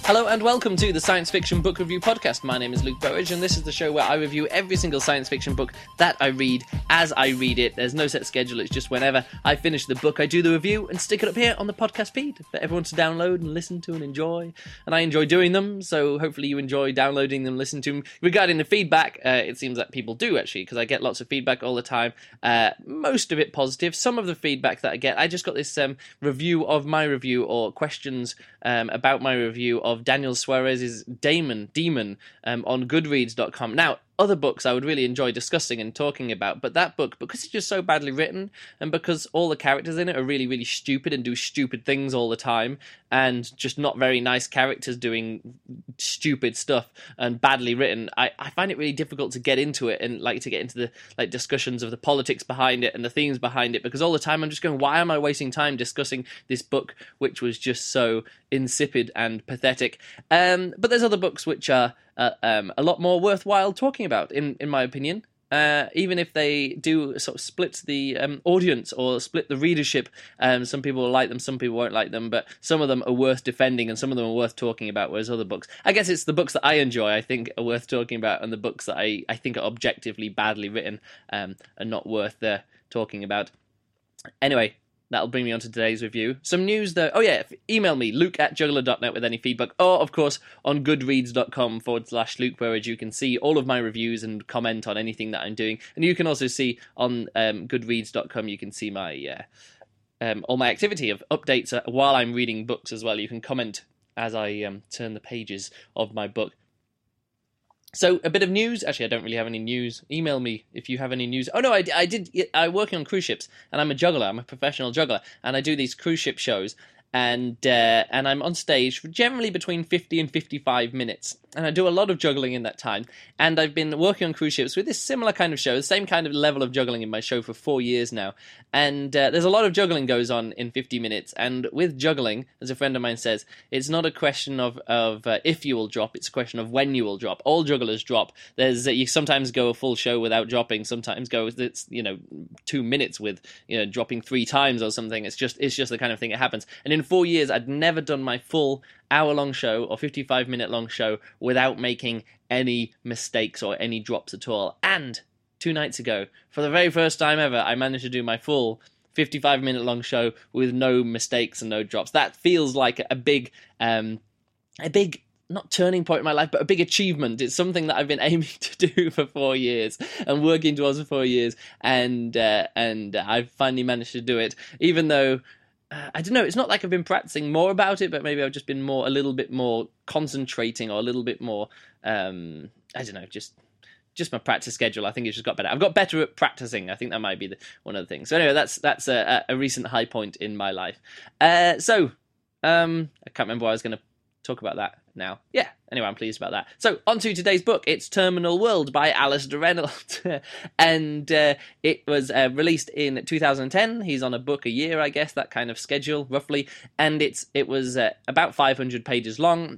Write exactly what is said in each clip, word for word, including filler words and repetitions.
Hello and welcome to the Science Fiction Book Review Podcast. My name is Luke Burridge and this is the show where I review every single science fiction book that I read as I read it. There's no set schedule, it's just whenever I finish the book I do the review and stick it up here on the podcast feed for everyone to download and listen to and enjoy. And I enjoy doing them, so hopefully you enjoy downloading them, listening to them. Regarding the feedback, uh, it seems that people do actually, because I get lots of feedback all the time. Uh, most of it positive. Some of the feedback that I get, I just got this um, review of my review or questions um, about my review of of Daniel Suarez's Damon, Demon um, on Goodreads dot com. Now, other books I would really enjoy discussing and talking about, but that book, because it's just so badly written, and because all the characters in it are really, really stupid and do stupid things all the time, and just not very nice characters doing stupid stuff and badly written, I, I find it really difficult to get into it and like to get into the like discussions of the politics behind it and the themes behind it, because all the time I'm just going, why am I wasting time discussing this book which was just so insipid and pathetic? Um, but there's other books which are uh, um, a lot more worthwhile talking about, in, in my opinion. Uh, even if they do sort of split the um, audience or split the readership, um, some people will like them, some people won't like them, but some of them are worth defending and some of them are worth talking about, whereas other books, I guess it's the books that I enjoy, I think, are worth talking about, and the books that I, I think are objectively badly written um, are not worth uh, talking about. Anyway, that'll bring me on to today's review. Some news though. Oh yeah, email me, luke at juggler dot net with any feedback. Or, of course, on goodreads.com forward slash Luke Burridge, you can see all of my reviews and comment on anything that I'm doing. And you can also see on um, goodreads dot com, you can see my uh, um, all my activity of updates uh, while I'm reading books as well. You can comment as I um, turn the pages of my book. So, a bit of news. Actually, I don't really have any news. Email me if you have any news. Oh, no, I, I did. I'm working on cruise ships, and I'm a juggler. I'm a professional juggler, and I do these cruise ship shows, and uh, and I'm on stage for generally between fifty and fifty-five minutes, and I do a lot of juggling in that time, and I've been working on cruise ships with this similar kind of show, the same kind of level of juggling in my show for four years now, and uh, there's a lot of juggling goes on in fifty minutes, and with juggling, as a friend of mine says, it's not a question of, of uh, if you will drop, it's a question of when you will drop. All jugglers drop. There's uh, you sometimes go a full show without dropping, sometimes go, it's, you know, two minutes with, you know, dropping three times or something. It's just, it's just the kind of thing that happens, and in four years, I'd never done my full hour-long show or fifty-five minute long show without making any mistakes or any drops at all. And two nights ago, for the very first time ever, I managed to do my full fifty-five minute long show with no mistakes and no drops. That feels like a big, um, a big, not turning point in my life, but a big achievement. It's something that I've been aiming to do for four years and working towards for four years, and uh, and I've finally managed to do it, even though Uh, I don't know, it's not like I've been practicing more about it, but maybe I've just been more, a little bit more concentrating or a little bit more, um, I don't know, just just my practice schedule. I think it's just got better. I've got better at practicing. I think that might be the, one of the things. So anyway, that's that's a, a recent high point in my life. Uh, so, um, I can't remember why I was going to talk about that now. Yeah, anyway, I'm pleased about that. So, on to today's book. It's Terminal World by Alastair Reynolds. and uh, it was uh, released in two thousand ten. He's on a book a year, I guess, that kind of schedule, roughly. And it's it was uh, about five hundred pages long.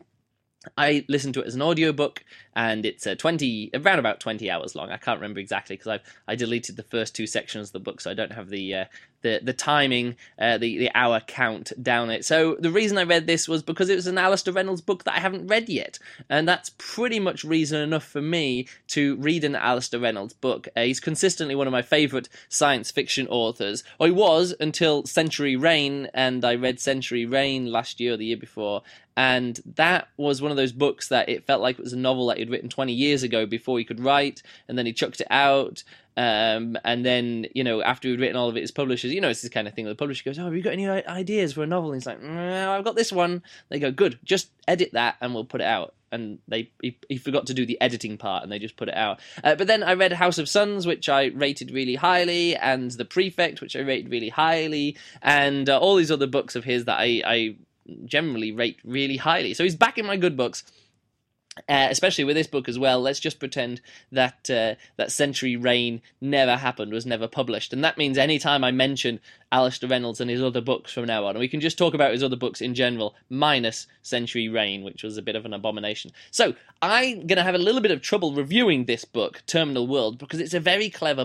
I listened to it as an audiobook, and it's uh, twenty, around about twenty hours long. I can't remember exactly because I I deleted the first two sections of the book, so I don't have the uh, the the timing, uh, the the hour count down it. So the reason I read this was because it was an Alastair Reynolds book that I haven't read yet, and that's pretty much reason enough for me to read an Alastair Reynolds book. Uh, he's consistently one of my favourite science fiction authors. Or he was until Century Rain, and I read Century Rain last year or the year before. And that was one of those books that it felt like it was a novel that he'd written twenty years ago before he could write, and then he chucked it out. Um, and then, you know, after he'd written all of it, his publishers, you know, it's this kind of thing. The publisher goes, "Oh, have you got any ideas for a novel?" And he's like, "No, I've got this one." They go, "Good, just edit that and we'll put it out." And they he, he forgot to do the editing part, and they just put it out. Uh, but then I read House of Suns, which I rated really highly, and The Prefect, which I rated really highly, and uh, all these other books of his that I... I generally rate really highly. So he's back in my good books, uh, especially with this book as well. Let's just pretend that uh, that Century Rain never happened, was never published, and that means anytime I mention Alastair Reynolds and his other books from now on, and we can just talk about his other books in general, minus Century Rain, which was a bit of an abomination. So I'm going to have a little bit of trouble reviewing this book, Terminal World, because it's a very clever book.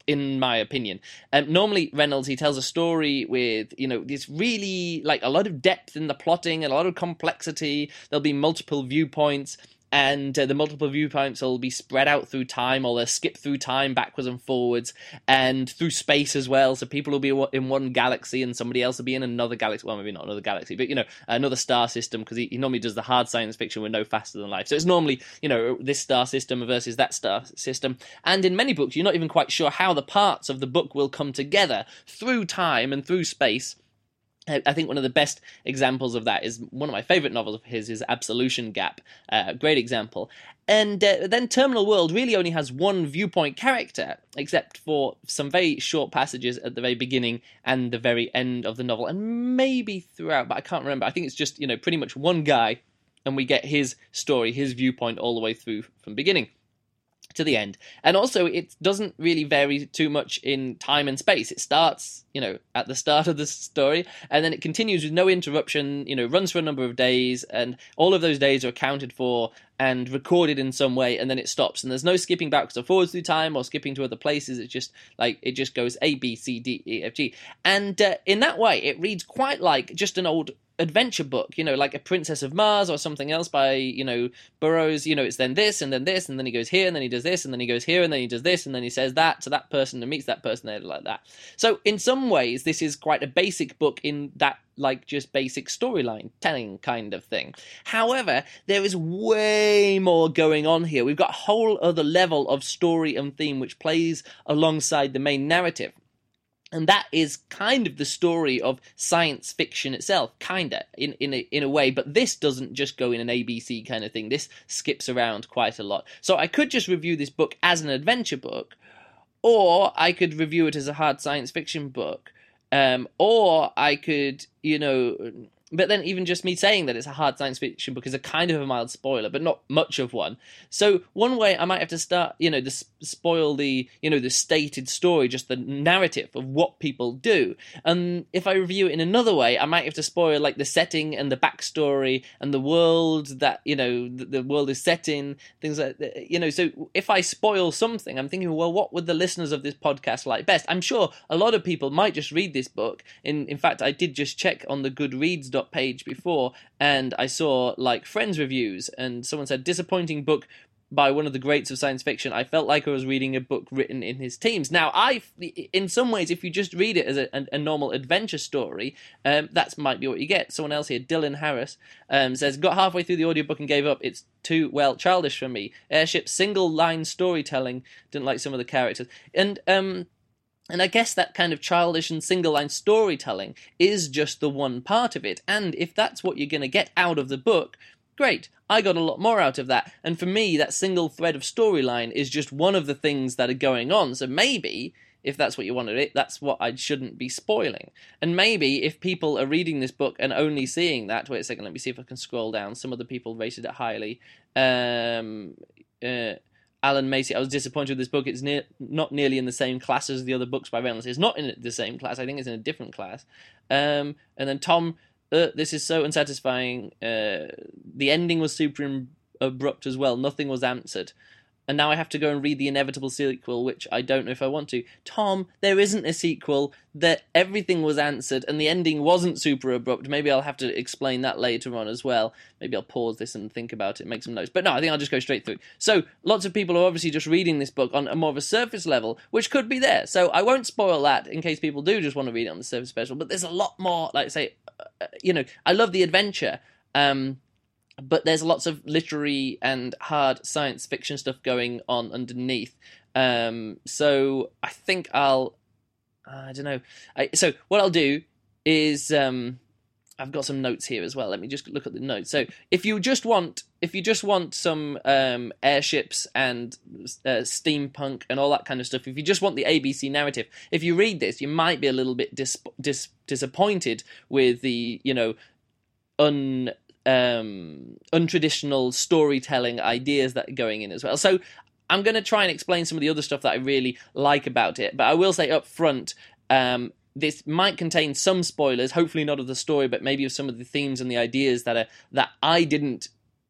in my opinion. Um, normally, Reynolds, he tells a story with, you know, this really, like, a lot of depth in the plotting and a lot of complexity. There'll be multiple viewpoints, and uh, the multiple viewpoints will be spread out through time, or they'll skip through time backwards and forwards, and through space as well. So people will be in one galaxy, and somebody else will be in another galaxy. Well, maybe not another galaxy, but, you know, another star system, because he, he normally does the hard science fiction with no faster than light. So it's normally, you know, this star system versus that star system. And in many books, you're not even quite sure how the parts of the book will come together through time and through space. I think one of the best examples of that is one of my favourite novels of his is Absolution Gap, uh, a great example. And uh, then Terminal World really only has one viewpoint character, except for some very short passages at the very beginning and the very end of the novel, and maybe throughout, but I can't remember. I think it's just, you know, pretty much one guy, and we get his story, his viewpoint all the way through from beginning to the end. And also, it doesn't really vary too much in time and space. It starts, you know, at the start of the story, and then it continues with no interruption, you know, runs for a number of days, and all of those days are accounted for and recorded in some way, and then it stops. And there's no skipping backwards or forwards through time or skipping to other places. It's just, like, it just goes A, B, C, D, E, F, G. And uh, in that way, it reads quite like just an old adventure book, you know, like a Princess of Mars or something else by, you know, Burroughs. You know, it's then this and then this, and then he goes here, and then he does this, and then he goes here, and then he does this, and then he says that to that person and meets that person there, like that. So in some ways, this is quite a basic book in that, like, just basic storyline telling kind of thing. However, there is way more going on here. We've got a whole other level of story and theme which plays alongside the main narrative. And that is kind of the story of science fiction itself, kinda, in in a, in a way. But this doesn't just go in an A B C kind of thing. This skips around quite a lot. So I could just review this book as an adventure book, or I could review it as a hard science fiction book, um, or I could, you know... But then even just me saying that it's a hard science fiction book is a kind of a mild spoiler, but not much of one. So one way I might have to start, you know, the spoil the, you know, the stated story, just the narrative of what people do. And if I review it in another way, I might have to spoil, like, the setting and the backstory and the world that, you know, the, the world is set in, things like that. You know, so if I spoil something, I'm thinking, well, what would the listeners of this podcast like best? I'm sure a lot of people might just read this book. In, in fact, I did just check on the Goodreads dot page before, and I saw, like, Friends reviews, and someone said, disappointing book by one of the greats of science fiction. I felt like I was reading a book written in his teens. Now, I, in some ways, if you just read it as a, a normal adventure story, um, that might be what you get. Someone else here, Dylan Harris, um, says, got halfway through the audiobook and gave up. It's too, well, childish for me. Airship single-line storytelling. Didn't like some of the characters. And, um... And I guess that kind of childish and single-line storytelling is just the one part of it. And if that's what you're going to get out of the book, great. I got a lot more out of that. And for me, that single thread of storyline is just one of the things that are going on. So maybe, if that's what you wanted it, that's what I shouldn't be spoiling. And maybe if people are reading this book and only seeing that... Wait a second, let me see if I can scroll down. Some other people rated it highly. Um... Uh, Alan Macy, I was disappointed with this book. It's near, not nearly in the same class as the other books by Reynolds. It's not in the same class. I think it's in a different class. Um, and then Tom, uh, this is so unsatisfying. Uh, the ending was super abrupt as well. Nothing was answered. And now I have to go and read the inevitable sequel, which I don't know if I want to. Tom, there isn't a sequel. That everything was answered, and the ending wasn't super abrupt. Maybe I'll have to explain that later on as well. Maybe I'll pause this and think about it, make some notes. But no, I think I'll just go straight through. So, lots of people are obviously just reading this book on a more of a surface level, which could be there. So, I won't spoil that in case people do just want to read it on the surface special. But there's a lot more, like, say, uh, you know, I love the adventure, um... but there's lots of literary and hard science fiction stuff going on underneath. Um, so I think I'll... I don't know. I, so what I'll do is... Um, I've got some notes here as well. Let me just look at the notes. So if you just want... If you just want some um, airships and uh, steampunk and all that kind of stuff, if you just want the A B C narrative, if you read this, you might be a little bit dis- dis- disappointed with the, you know, un... um untraditional storytelling ideas that are going in as well. So I'm going to try and explain some of the other stuff that I really like about it, but I will say up front, um this might contain some spoilers, hopefully not of the story, but maybe of some of the themes and the ideas that are that I didn't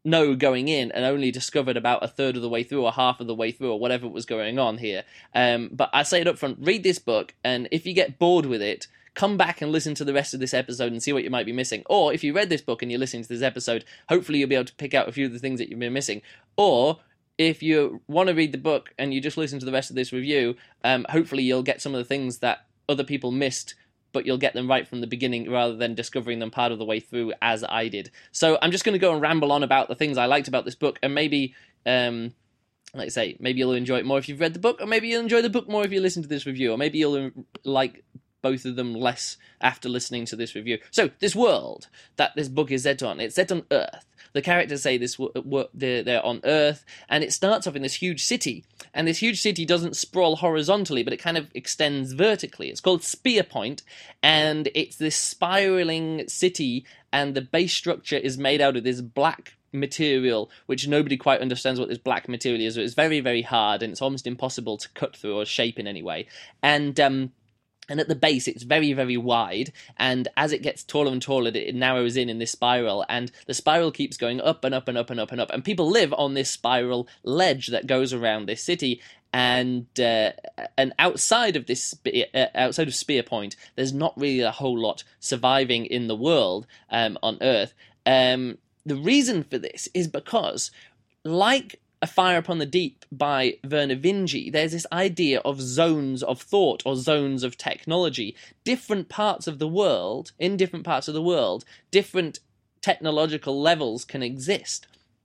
know going in, and only discovered about a third of the way through or half of the way through or whatever was going on here. Um, but I say it up front, read this book, and if you get bored with it, come back and listen to the rest of this episode and see what you might be missing. Or if you read this book and you're listening to this episode, hopefully you'll be able to pick out a few of the things that you've been missing. Or if you want to read the book and you just listen to the rest of this review, um, hopefully you'll get some of the things that other people missed, but you'll get them right from the beginning rather than discovering them part of the way through as I did. So I'm just going to go and ramble on about the things I liked about this book, and maybe, um, like I say, maybe you'll enjoy it more if you've read the book, or maybe you'll enjoy the book more if you listen to this review, or maybe you'll like both of them less after listening to this review. So, this world that this book is set on, it's set on Earth. The characters say this they're, they're on Earth, and it starts off in this huge city, and this huge city doesn't sprawl horizontally, but it kind of extends vertically. It's called Spear Point, and it's this spiraling city, and the base structure is made out of this black material, which nobody quite understands what this black material is. It's very, very hard, and it's almost impossible to cut through or shape in any way. And um, And at the base, it's very, very wide, and as it gets taller and taller, it narrows in in this spiral, and the spiral keeps going up and up and up and up and up, and people live on this spiral ledge that goes around this city, and uh, and outside of this, uh, outside of Spear Point, there's not really a whole lot surviving in the world um, on Earth. Um, the reason for this is because, like A Fire Upon the Deep by Vernor Vinge, there's this idea of zones of thought or zones of technology. Different parts of the world, in different parts of the world, different technological levels can exist.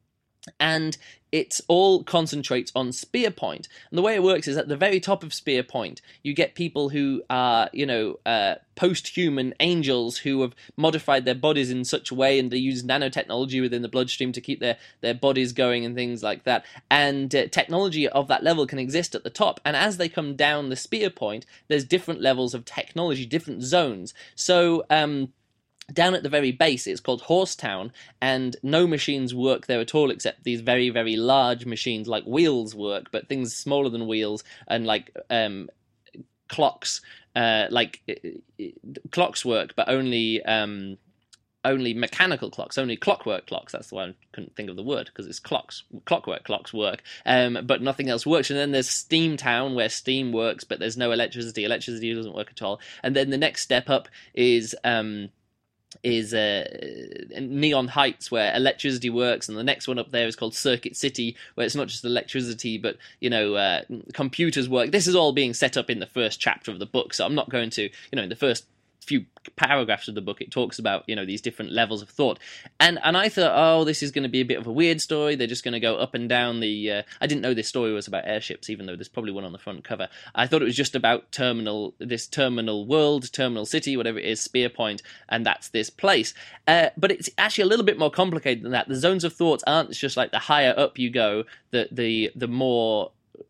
And it all concentrates on Spear Point. And the way it works is at the very top of Spear Point, you get people who are, you know, uh, post-human angels who have modified their bodies in such a way, and they use nanotechnology within the bloodstream to keep their, their bodies going and things like that. And uh, technology of that level can exist at the top. And as they come down the Spear Point, there's different levels of technology, different zones. So, um... down at the very base, it's called Horsetown, and no machines work there at all except these very, very large machines like wheels work, but things smaller than wheels and like um, clocks, uh, like uh, clocks work, but only um, only mechanical clocks, only clockwork clocks. That's why I couldn't think of the word, because it's clocks. Clockwork clocks work, um, but nothing else works. And then there's Steamtown, where steam works, but there's no electricity. Electricity doesn't work at all. And then the next step up is Um, is uh, Neon Heights, where electricity works, and the next one up there is called Circuit City, where it's not just electricity, but, you know, uh, computers work. This is all being set up in the first chapter of the book, so I'm not going to, you know, in the first few paragraphs of the book, it talks about, you know, these different levels of thought. And and I thought, oh, this is going to be a bit of a weird story. They're just going to go up and down the... Uh, I didn't know this story was about airships, even though there's probably one on the front cover. I thought it was just about terminal, this terminal world, terminal city, whatever it is, Spear Point, and that's this place. Uh, but it's actually a little bit more complicated than that. The zones of thought aren't just like the higher up you go, the the the more...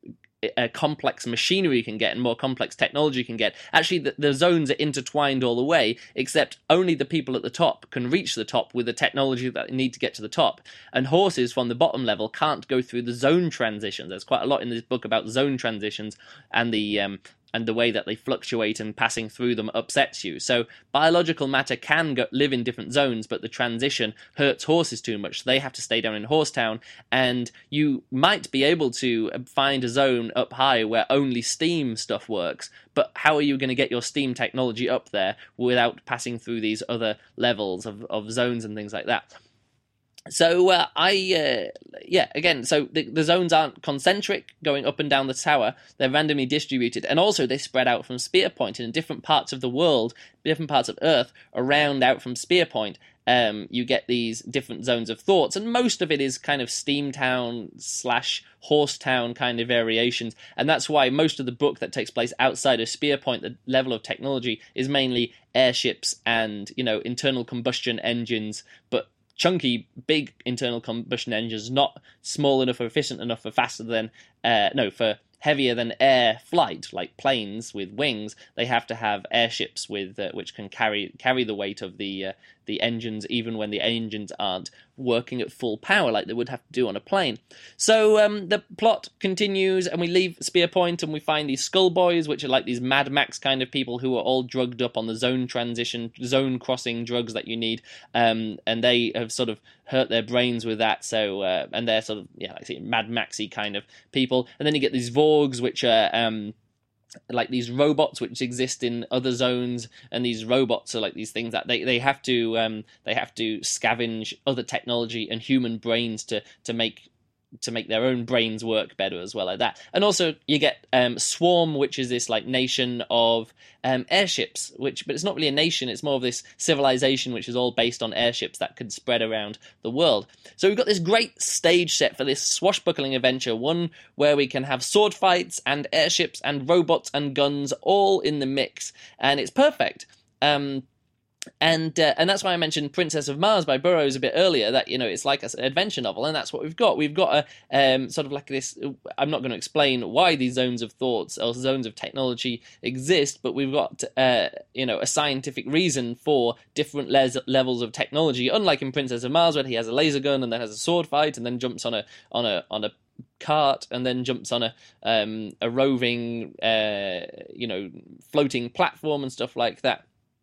a complex machinery can get and more complex technology can get. Actually, the, the zones are intertwined all the way, except only the people at the top can reach the top with the technology that they need to get to the top. And horses from the bottom level can't go through the zone transitions. There's quite a lot in this book about zone transitions and the um, and the way that they fluctuate, and passing through them upsets you. So biological matter can go, live in different zones, but the transition hurts horses too much. So they have to stay down in Horsetown, and you might be able to find a zone up high where only steam stuff works, but how are you going to get your steam technology up there without passing through these other levels of, of zones and things like that? So, uh, I, uh, yeah, again, so the, the zones aren't concentric going up and down the tower, they're randomly distributed, and also they spread out from Spear Point in different parts of the world, different parts of Earth, around out from Spear Point. Um, you get these different zones of thoughts, and most of it is kind of Steamtown slash Horsetown kind of variations, and that's why most of the book that takes place outside of Spear Point, the level of technology, is mainly airships and, you know, internal combustion engines, but chunky, big internal combustion engines, not small enough or efficient enough for faster than, uh, no, for heavier than air flight, like planes with wings. They have to have airships with uh, which can carry carry the weight of the uh, the engines, even when the engines aren't working at full power, like they would have to do on a plane. So um, the plot continues, and we leave Spear Point, and we find these Skull Boys, which are like these Mad Max kind of people who are all drugged up on the zone transition, zone crossing drugs that you need, um, and they have sort of hurt their brains with that. So uh, and they're sort of yeah, like I say, Mad Maxy kind of people. And then you get these Vorgs, which are um, like these robots which exist in other zones, and these robots are like these things that they, they have to um, they have to scavenge other technology and human brains to to make to make their own brains work better as well, like that. And also you get um, Swarm, which is this like nation of um, airships, which but it's not really a nation, it's more of this civilization which is all based on airships that could spread around the world. So we've got this great stage set for this swashbuckling adventure, one where we can have sword fights and airships and robots and guns all in the mix, and it's perfect. Um, And uh, and that's why I mentioned Princess of Mars by Burroughs a bit earlier, that, you know, it's like an adventure novel, and that's what we've got. We've got a um, sort of like this, I'm not going to explain why these zones of thoughts or zones of technology exist, but we've got, uh, you know, a scientific reason for different les- levels of technology, unlike in Princess of Mars, where he has a laser gun and then has a sword fight and then jumps on a on a on a cart and then jumps on a um, a roving, uh, you know, floating platform and stuff like that.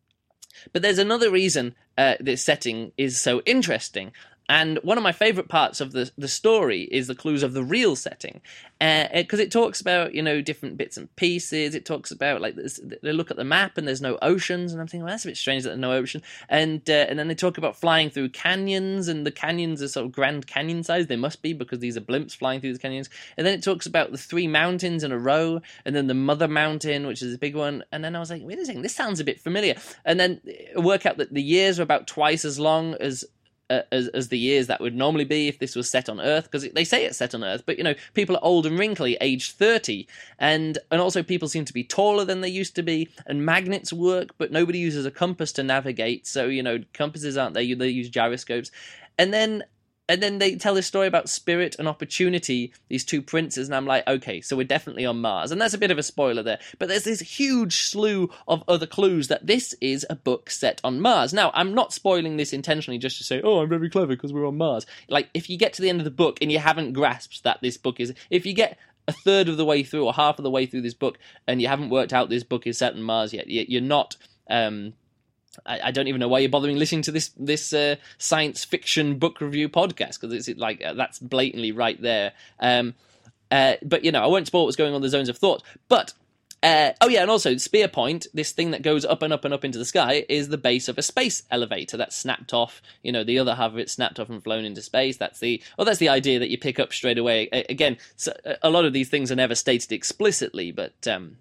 But there's another reason uh, this setting is so interesting. And one of my favourite parts of the the story is the clues of the real setting, because uh, it talks about, you know, different bits and pieces. It talks about, like, this, they look at the map and there's no oceans, and I'm thinking, well, that's a bit strange that there's no ocean. And uh, and then they talk about flying through canyons, and the canyons are sort of Grand Canyon size. They must be, because these are blimps flying through the canyons. And then it talks about the three mountains in a row, and then the Mother Mountain, which is a big one. And then I was like, wait a second, this sounds a bit familiar. And then work out that the years are about twice as long as Uh, as, as the years that would normally be if this was set on Earth, because they say it's set on Earth, but, you know, people are old and wrinkly, aged thirty, and and also people seem to be taller than they used to be, and magnets work, but nobody uses a compass to navigate, so, you know, compasses aren't there, they use gyroscopes. And then And then they tell this story about Spirit and Opportunity, these two princes, and I'm like, okay, so we're definitely on Mars. And that's a bit of a spoiler there. But there's this huge slew of other clues that this is a book set on Mars. Now, I'm not spoiling this intentionally just to say, oh, I'm very clever because we're on Mars. Like, if you get to the end of the book and you haven't grasped that this book is... If you get a third of the way through or half of the way through this book and you haven't worked out this book is set on Mars yet, you're not... Um, I, I don't even know why you're bothering listening to this this uh, science fiction book review podcast, because it's like uh, that's blatantly right there. Um, uh, but, you know, I won't spoil what's going on in the zones of thought. But uh, oh yeah, and also Spear Point, this thing that goes up and up and up into the sky, is the base of a space elevator that's snapped off. You know, the other half of it snapped off and flown into space. That's the well, that's the idea that you pick up straight away. A- again, so a lot of these things are never stated explicitly, but um,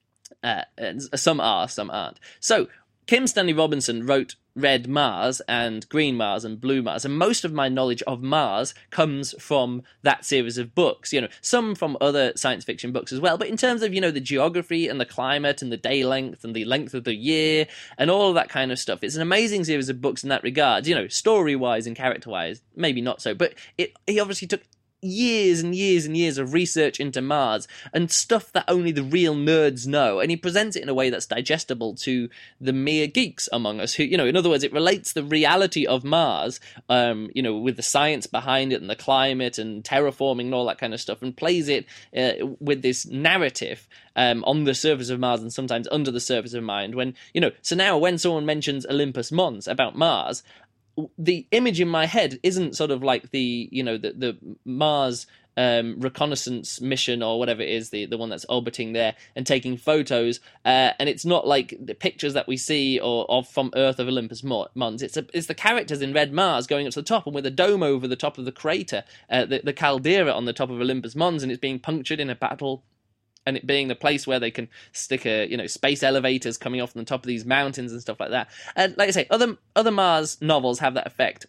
uh, some are, some aren't. So Kim Stanley Robinson wrote Red Mars and Green Mars and Blue Mars, and most of my knowledge of Mars comes from that series of books, you know, some from other science fiction books as well, but in terms of, you know, the geography and the climate and the day length and the length of the year and all of that kind of stuff, it's an amazing series of books in that regard, you know, story-wise and character-wise, maybe not so, but it he obviously took years and years and years of research into Mars and stuff that only the real nerds know, and he presents it in a way that's digestible to the mere geeks among us who, you know, in other words, it relates the reality of Mars, um, you know, with the science behind it and the climate and terraforming and all that kind of stuff, and plays it uh, with this narrative um, on the surface of Mars and sometimes under the surface of mind. When, you know, so now when someone mentions Olympus Mons about Mars, the image in my head isn't sort of like the, you know, the, the Mars um, reconnaissance mission or whatever it is, the, the one that's orbiting there and taking photos, uh, and it's not like the pictures that we see or of from Earth of Olympus Mons. It's a, it's the characters in Red Mars going up to the top, and with a dome over the top of the crater, uh, the, the caldera on the top of Olympus Mons, and it's being punctured in a battle, and it being the place where they can stick a, you know, space elevators coming off from the top of these mountains and stuff like that. And like I say, other other Mars novels have that effect.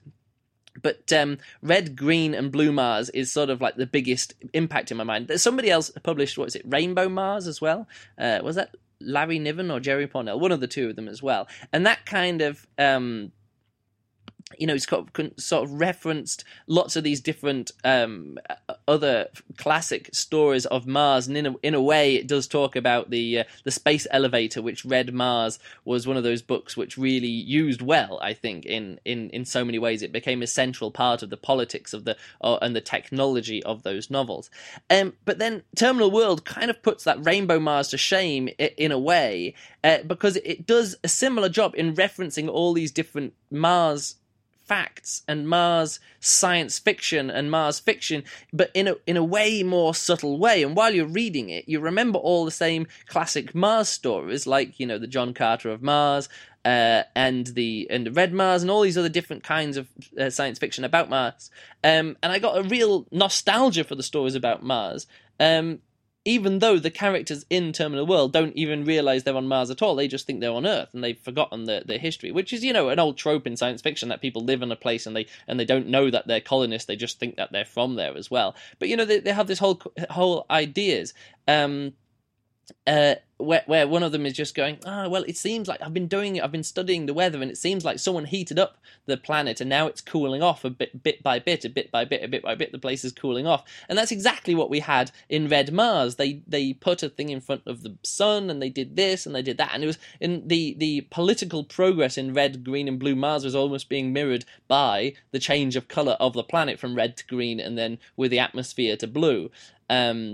But um, Red, Green, and Blue Mars is sort of like the biggest impact in my mind. There's somebody else published, what is it, Rainbow Mars as well? Uh, was that Larry Niven or Jerry Pournelle? One of the two of them as well. And that kind of... Um, you know, it's got sort of referenced lots of these different um, other classic stories of Mars, and in a, in a way, it does talk about the uh, the space elevator, which Red Mars was one of those books which really used well. I think in in, in so many ways, it became a central part of the politics of the uh, and the technology of those novels. Um, but then Terminal World kind of puts that Rainbow Mars to shame in, in a way, uh, because it does a similar job in referencing all these different Mars facts and Mars science fiction and Mars fiction, but in a in a way more subtle way. And while you're reading it, you remember all the same classic Mars stories, like, you know, the John Carter of Mars, uh, and the and the Red Mars, and all these other different kinds of uh, science fiction about Mars. Um, and I got a real nostalgia for the stories about Mars. Um, even though the characters in Terminal World don't even realise they're on Mars at all. They just think they're on Earth, and they've forgotten their, their history, which is, you know, an old trope in science fiction, that people live in a place and they and they don't know that they're colonists, they just think that they're from there as well. But, you know, they, they have this whole whole ideas, um, uh, where, where one of them is just going, ah, oh, well, it seems like I've been doing it, I've been studying the weather, and it seems like someone heated up the planet, and now it's cooling off a bit, bit by bit, a bit by bit, a bit by bit, the place is cooling off. And that's exactly what we had in Red Mars. They they put a thing in front of the sun, and they did this, and they did that, and it was in the, the political progress in red, green, and blue Mars was almost being mirrored by the change of colour of the planet from red to green, and then with the atmosphere to blue. Um,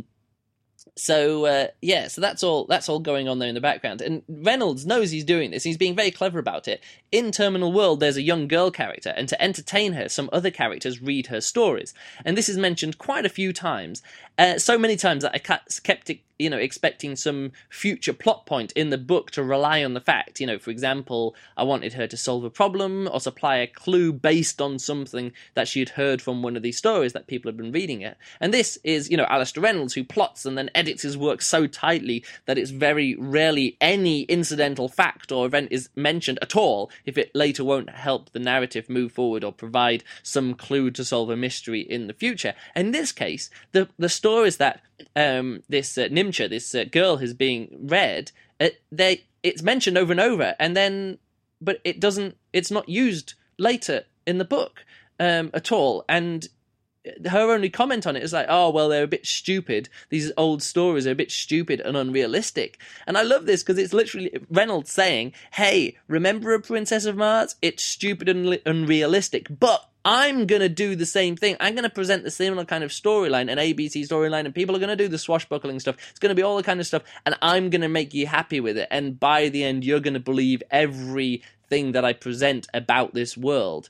So uh, yeah, so that's all. That's all going on there in the background, and Reynolds knows he's doing this. He's being very clever about it. In Terminal World, there's a young girl character, and to entertain her, some other characters read her stories, and this is mentioned quite a few times. Uh, so many times that I kept, you know, expecting some future plot point in the book to rely on the fact, you know, for example, I wanted her to solve a problem or supply a clue based on something that she had heard from one of these stories that people had been reading it. And this is, you know, Alastair Reynolds, who plots and then edits his work so tightly that it's very rarely any incidental fact or event is mentioned at all if it later won't help the narrative move forward or provide some clue to solve a mystery in the future. In this case, the the stories that um, this uh, Nimcha, this uh, girl, is being read, uh, they it's mentioned over and over, and then but it doesn't. It's not used later in the book um, at all, and her only comment on it is like, oh, well, they're a bit stupid. These old stories are a bit stupid and unrealistic. And I love this because it's literally Reynolds saying, hey, remember A Princess of Mars? It's stupid and unrealistic, but I'm going to do the same thing. I'm going to present the similar kind of storyline, an A B C storyline, and people are going to do the swashbuckling stuff. It's going to be all the kind of stuff, and I'm going to make you happy with it. And by the end, you're going to believe everything that I present about this world.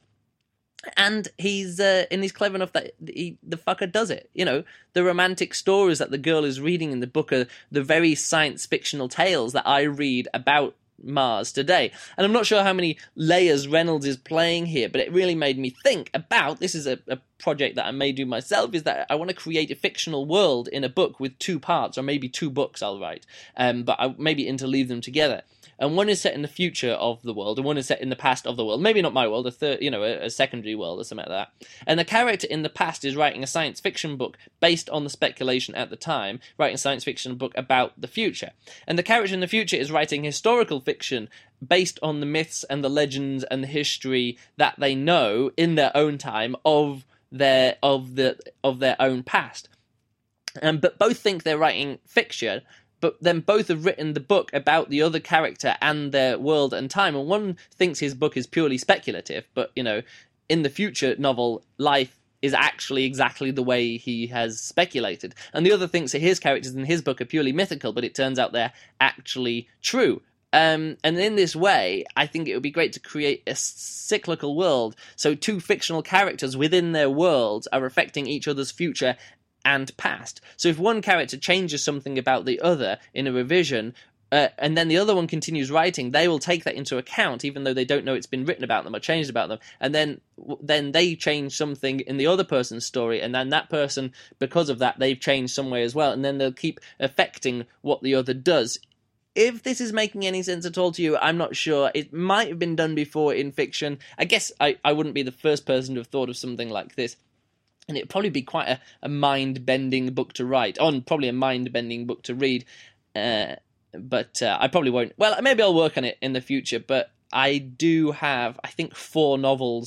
And he's uh, and he's clever enough that he, the fucker does it. You know, the romantic stories that the girl is reading in the book are the very science fictional tales that I read about Mars today. And I'm not sure how many layers Reynolds is playing here, but it really made me think about, this is a, a project that I may do myself, is that I want to create a fictional world in a book with two parts, or maybe two books I'll write, um, but I maybe interleave them together. And one is set in the future of the world, and one is set in the past of the world. Maybe not my world, a third, you know, a, a secondary world or something like that. And the character in the past is writing a science fiction book based on the speculation at the time, writing a science fiction book about the future. And the character in the future is writing historical fiction based on the myths and the legends and the history that they know in their own time of their of the of their own past. Um, but both think they're writing fiction, but then both have written the book about the other character and their world and time. And one thinks his book is purely speculative, but, you know, in the future novel, life is actually exactly the way he has speculated. And the other thinks that his characters in his book are purely mythical, but it turns out they're actually true. Um, and in this way, I think it would be great to create a cyclical world. So two fictional characters within their worlds are affecting each other's future and past. So if one character changes something about the other in a revision, uh, and then the other one continues writing, they will take that into account, even though they don't know it's been written about them or changed about them. And then then they change something in the other person's story, and then that person, because of that, they've changed some way as well. And then they'll keep affecting what the other does. If this is making any sense at all to you, I'm not sure. It might have been done before in fiction. I guess I, I wouldn't be the first person to have thought of something like this. And it'd probably be quite a, a mind-bending book to write, on probably a mind-bending book to read. Uh, but uh, I probably won't. Well, maybe I'll work on it in the future, but I do have, I think, four novels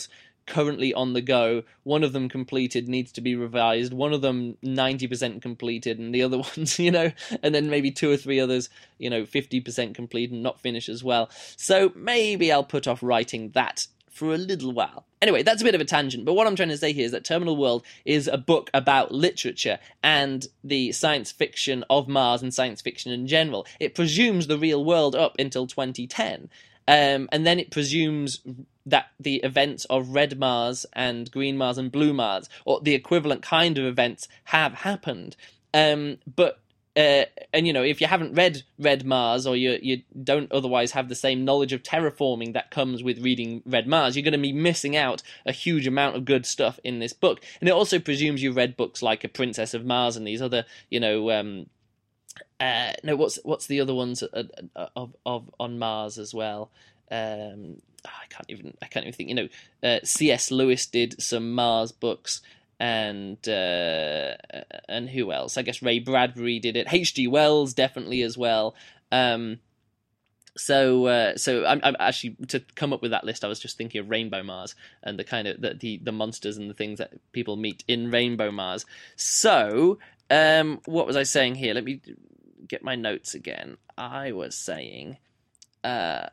currently on the go. One of them completed, needs to be revised. One of them ninety percent completed, and the other ones, you know, and then maybe two or three others, you know, fifty percent complete and not finished as well. So maybe I'll put off writing that for a little while. Anyway, that's a bit of a tangent, but what I'm trying to say here is that Terminal World is a book about literature and the science fiction of Mars and science fiction in general. It presumes the real world up until twenty ten, um, and then it presumes that the events of Red Mars and Green Mars and Blue Mars, or the equivalent kind of events, have happened. Um, but Uh, and, you know, if you haven't read Red Mars, or you you don't otherwise have the same knowledge of terraforming that comes with reading Red Mars, you're going to be missing out a huge amount of good stuff in this book. And it also presumes you read books like A Princess of Mars and these other, you know, um, uh, no, what's what's the other ones of of on Mars as well? Um, I can't even I can't even think. You know, uh, C S Lewis did some Mars books. And uh, and who else? I guess Ray Bradbury did it. H G Wells definitely as well. Um, so uh, so I'm, I'm actually, to come up with that list, I was just thinking of Rainbow Mars and the kind of the the, the monsters and the things that people meet in Rainbow Mars. So um, what was I saying here? Let me get my notes again. I was saying, uh,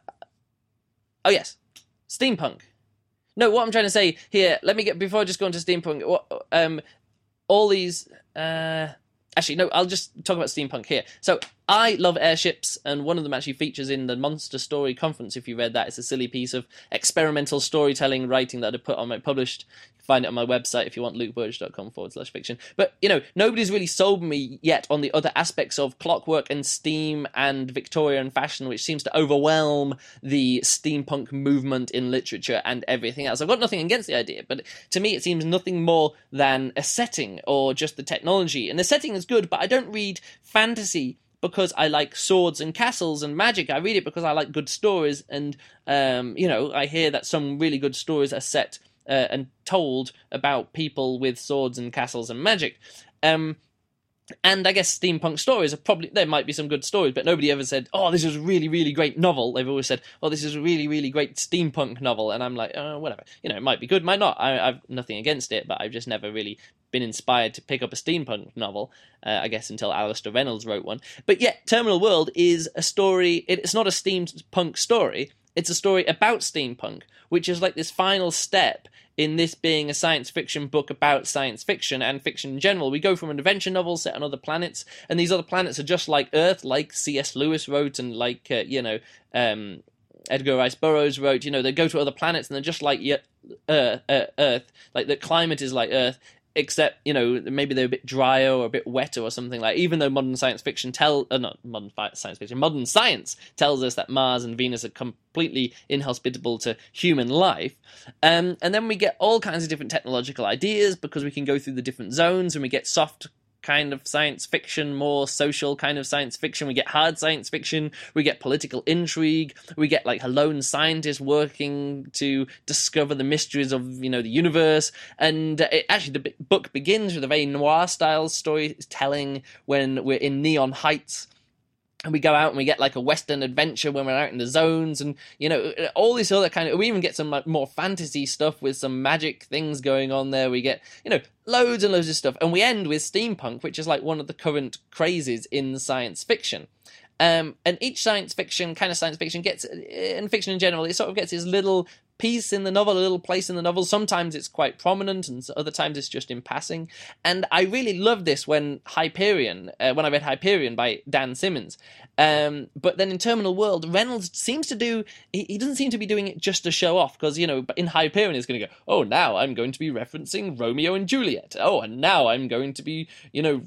oh yes, steampunk. No, what I'm trying to say here, let me get, before I just go into steampunk, what, um, all these, uh, actually, no, I'll just talk about steampunk here. So, I love airships, and one of them actually features in the Monster Story Conference, if you read that. It's a silly piece of experimental storytelling writing that I put on my, published. You can find it on my website if you want, lukeburridge.com forward slash fiction. But, you know, nobody's really sold me yet on the other aspects of clockwork and steam and Victorian fashion, which seems to overwhelm the steampunk movement in literature and everything else. I've got nothing against the idea, but to me it seems nothing more than a setting or just the technology. And the setting is good, but I don't read fantasy because I like swords and castles and magic. I read it because I like good stories, and um, you know, I hear that some really good stories are set uh, and told about people with swords and castles and magic. Um, and I guess steampunk stories are probably, there might be some good stories, but nobody ever said, oh, this is a really, really great novel. They've always said, oh, this is a really, really great steampunk novel. And I'm like, oh, whatever. You know, it might be good, might not. I, I've nothing against it, but I've just never really been inspired to pick up a steampunk novel, uh, I guess, until Alistair Reynolds wrote one. But yet, Terminal World is a story, it's not a steampunk story, it's a story about steampunk, which is like this final step in this being a science fiction book about science fiction and fiction in general. We go from an adventure novel set on other planets, and these other planets are just like Earth, like C S Lewis wrote, and like, uh, you know, um, Edgar Rice Burroughs wrote. You know, they go to other planets, and they're just like uh, uh, Earth, like the climate is like Earth, except, you know, maybe they're a bit drier or a bit wetter or something like. Even though modern science fiction tell, uh, not modern science fiction, modern science tells us that Mars and Venus are completely inhospitable to human life. Um, and then we get all kinds of different technological ideas because we can go through the different zones, and we get soft kind of science fiction, more social kind of science fiction. We get hard science fiction. We get political intrigue. We get like a lone scientist working to discover the mysteries of, you know, the universe. And uh, it, actually, the book begins with a very noir style storytelling when we're in Neon Heights. And we go out and we get like a Western adventure when we're out in the zones, and, you know, all this other kind of, we even get some like more fantasy stuff with some magic things going on there. We get, you know, loads and loads of stuff. And we end with steampunk, which is like one of the current crazes in science fiction. Um, and each science fiction, kind of science fiction gets, and fiction in general, it sort of gets its little piece in the novel, a little place in the novel. Sometimes it's quite prominent, and other times it's just in passing. And I really loved this when Hyperion, uh, when I read Hyperion by Dan Simmons. Um, but then in Terminal World, Reynolds seems to do, he, he doesn't seem to be doing it just to show off, because, you know, in Hyperion he's going to go, oh, now I'm going to be referencing Romeo and Juliet. Oh, and now I'm going to be, you know,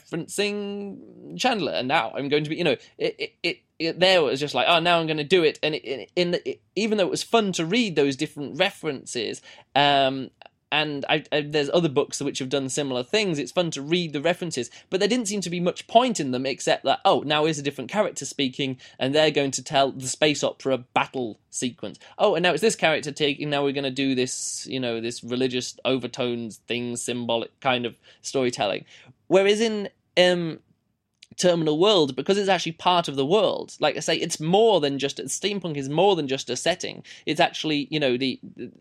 referencing Chandler. And now I'm going to be, you know, it, it, it It, there it was just like, oh, now I'm going to do it. And it, it, in the, it, even though it was fun to read those different references, um, and I, I, there's other books which have done similar things, it's fun to read the references, but there didn't seem to be much point in them except that, oh, now here's a different character speaking, and they're going to tell the space opera battle sequence. Oh, and now it's this character taking, now we're going to do this, you know, this religious overtones thing, symbolic kind of storytelling. Whereas in um, Terminal World, because it's actually part of the world, like I say, it's more than just, steampunk is more than just a setting. It's actually, you know, the, the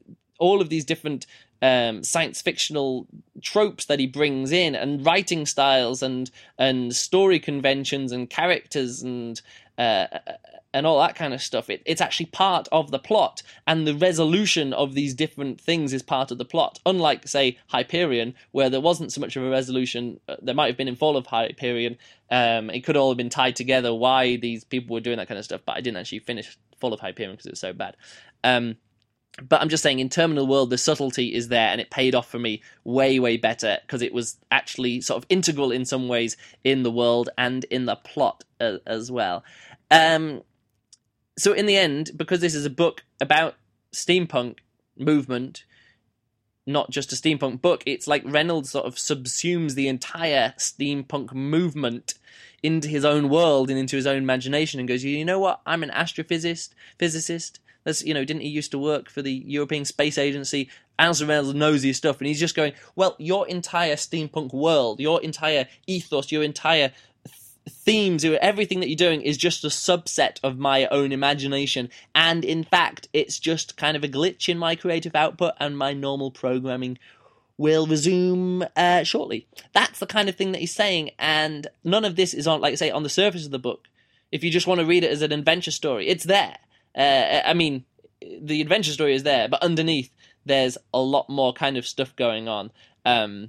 all of these different um, science fictional tropes that he brings in, and writing styles, and and story conventions, and characters, and uh, and all that kind of stuff. It, it's actually part of the plot, and the resolution of these different things is part of the plot. Unlike, say, Hyperion, where there wasn't so much of a resolution. Uh, there might have been in Fall of Hyperion. Um, it could all have been tied together why these people were doing that kind of stuff, but I didn't actually finish Fall of Hyperion because it was so bad. Um, But I'm just saying, in Terminal World, the subtlety is there, and it paid off for me way, way better, because it was actually sort of integral in some ways in the world and in the plot as, as well. Um, so in the end, because this is a book about steampunk movement, not just a steampunk book, it's like Reynolds sort of subsumes the entire steampunk movement into his own world and into his own imagination, and goes, you know what, I'm an astrophysicist, physicist. That's, you know, didn't he used to work for the European Space Agency? Alistair Reynolds knows his stuff, and he's just going, well, your entire steampunk world, your entire ethos, your entire th- themes, everything that you're doing is just a subset of my own imagination, and in fact, it's just kind of a glitch in my creative output, and my normal programming will resume uh, shortly. That's the kind of thing that he's saying, and none of this is on, like I say, on the surface of the book. If you just want to read it as an adventure story, it's there. Uh, I mean, the adventure story is there, but underneath there's a lot more kind of stuff going on. Um,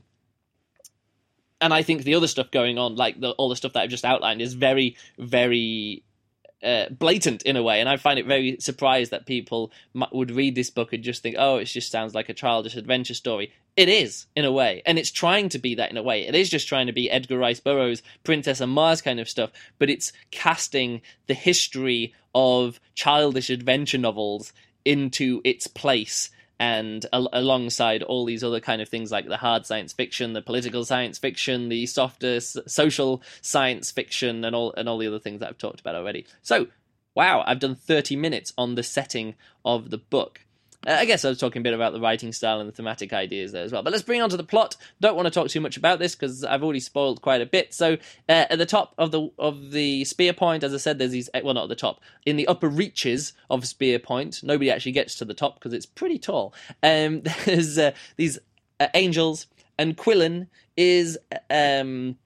and I think the other stuff going on, like the, all the stuff that I've just outlined, is very, very uh, blatant in a way. And I find it very surprised that people m- would read this book and just think, oh, it just sounds like a childish adventure story. It is, in a way, and it's trying to be that in a way. It is just trying to be Edgar Rice Burroughs, Princess and Mars kind of stuff, but it's casting the history of childish adventure novels into its place, and al- alongside all these other kind of things like the hard science fiction, the political science fiction, the softer s- social science fiction, and all and all the other things that I've talked about already. So, wow, I've done thirty minutes on the setting of the book. Uh, I guess I was talking a bit about the writing style and the thematic ideas there as well. But let's bring on to the plot. Don't want to talk too much about this because I've already spoiled quite a bit. So uh, at the top of the of the Spear Point, as I said, there's these, well, not at the top, in the upper reaches of Spear Point. Nobody actually gets to the top because it's pretty tall. Um, there's uh, these uh, angels, and Quillen is Um,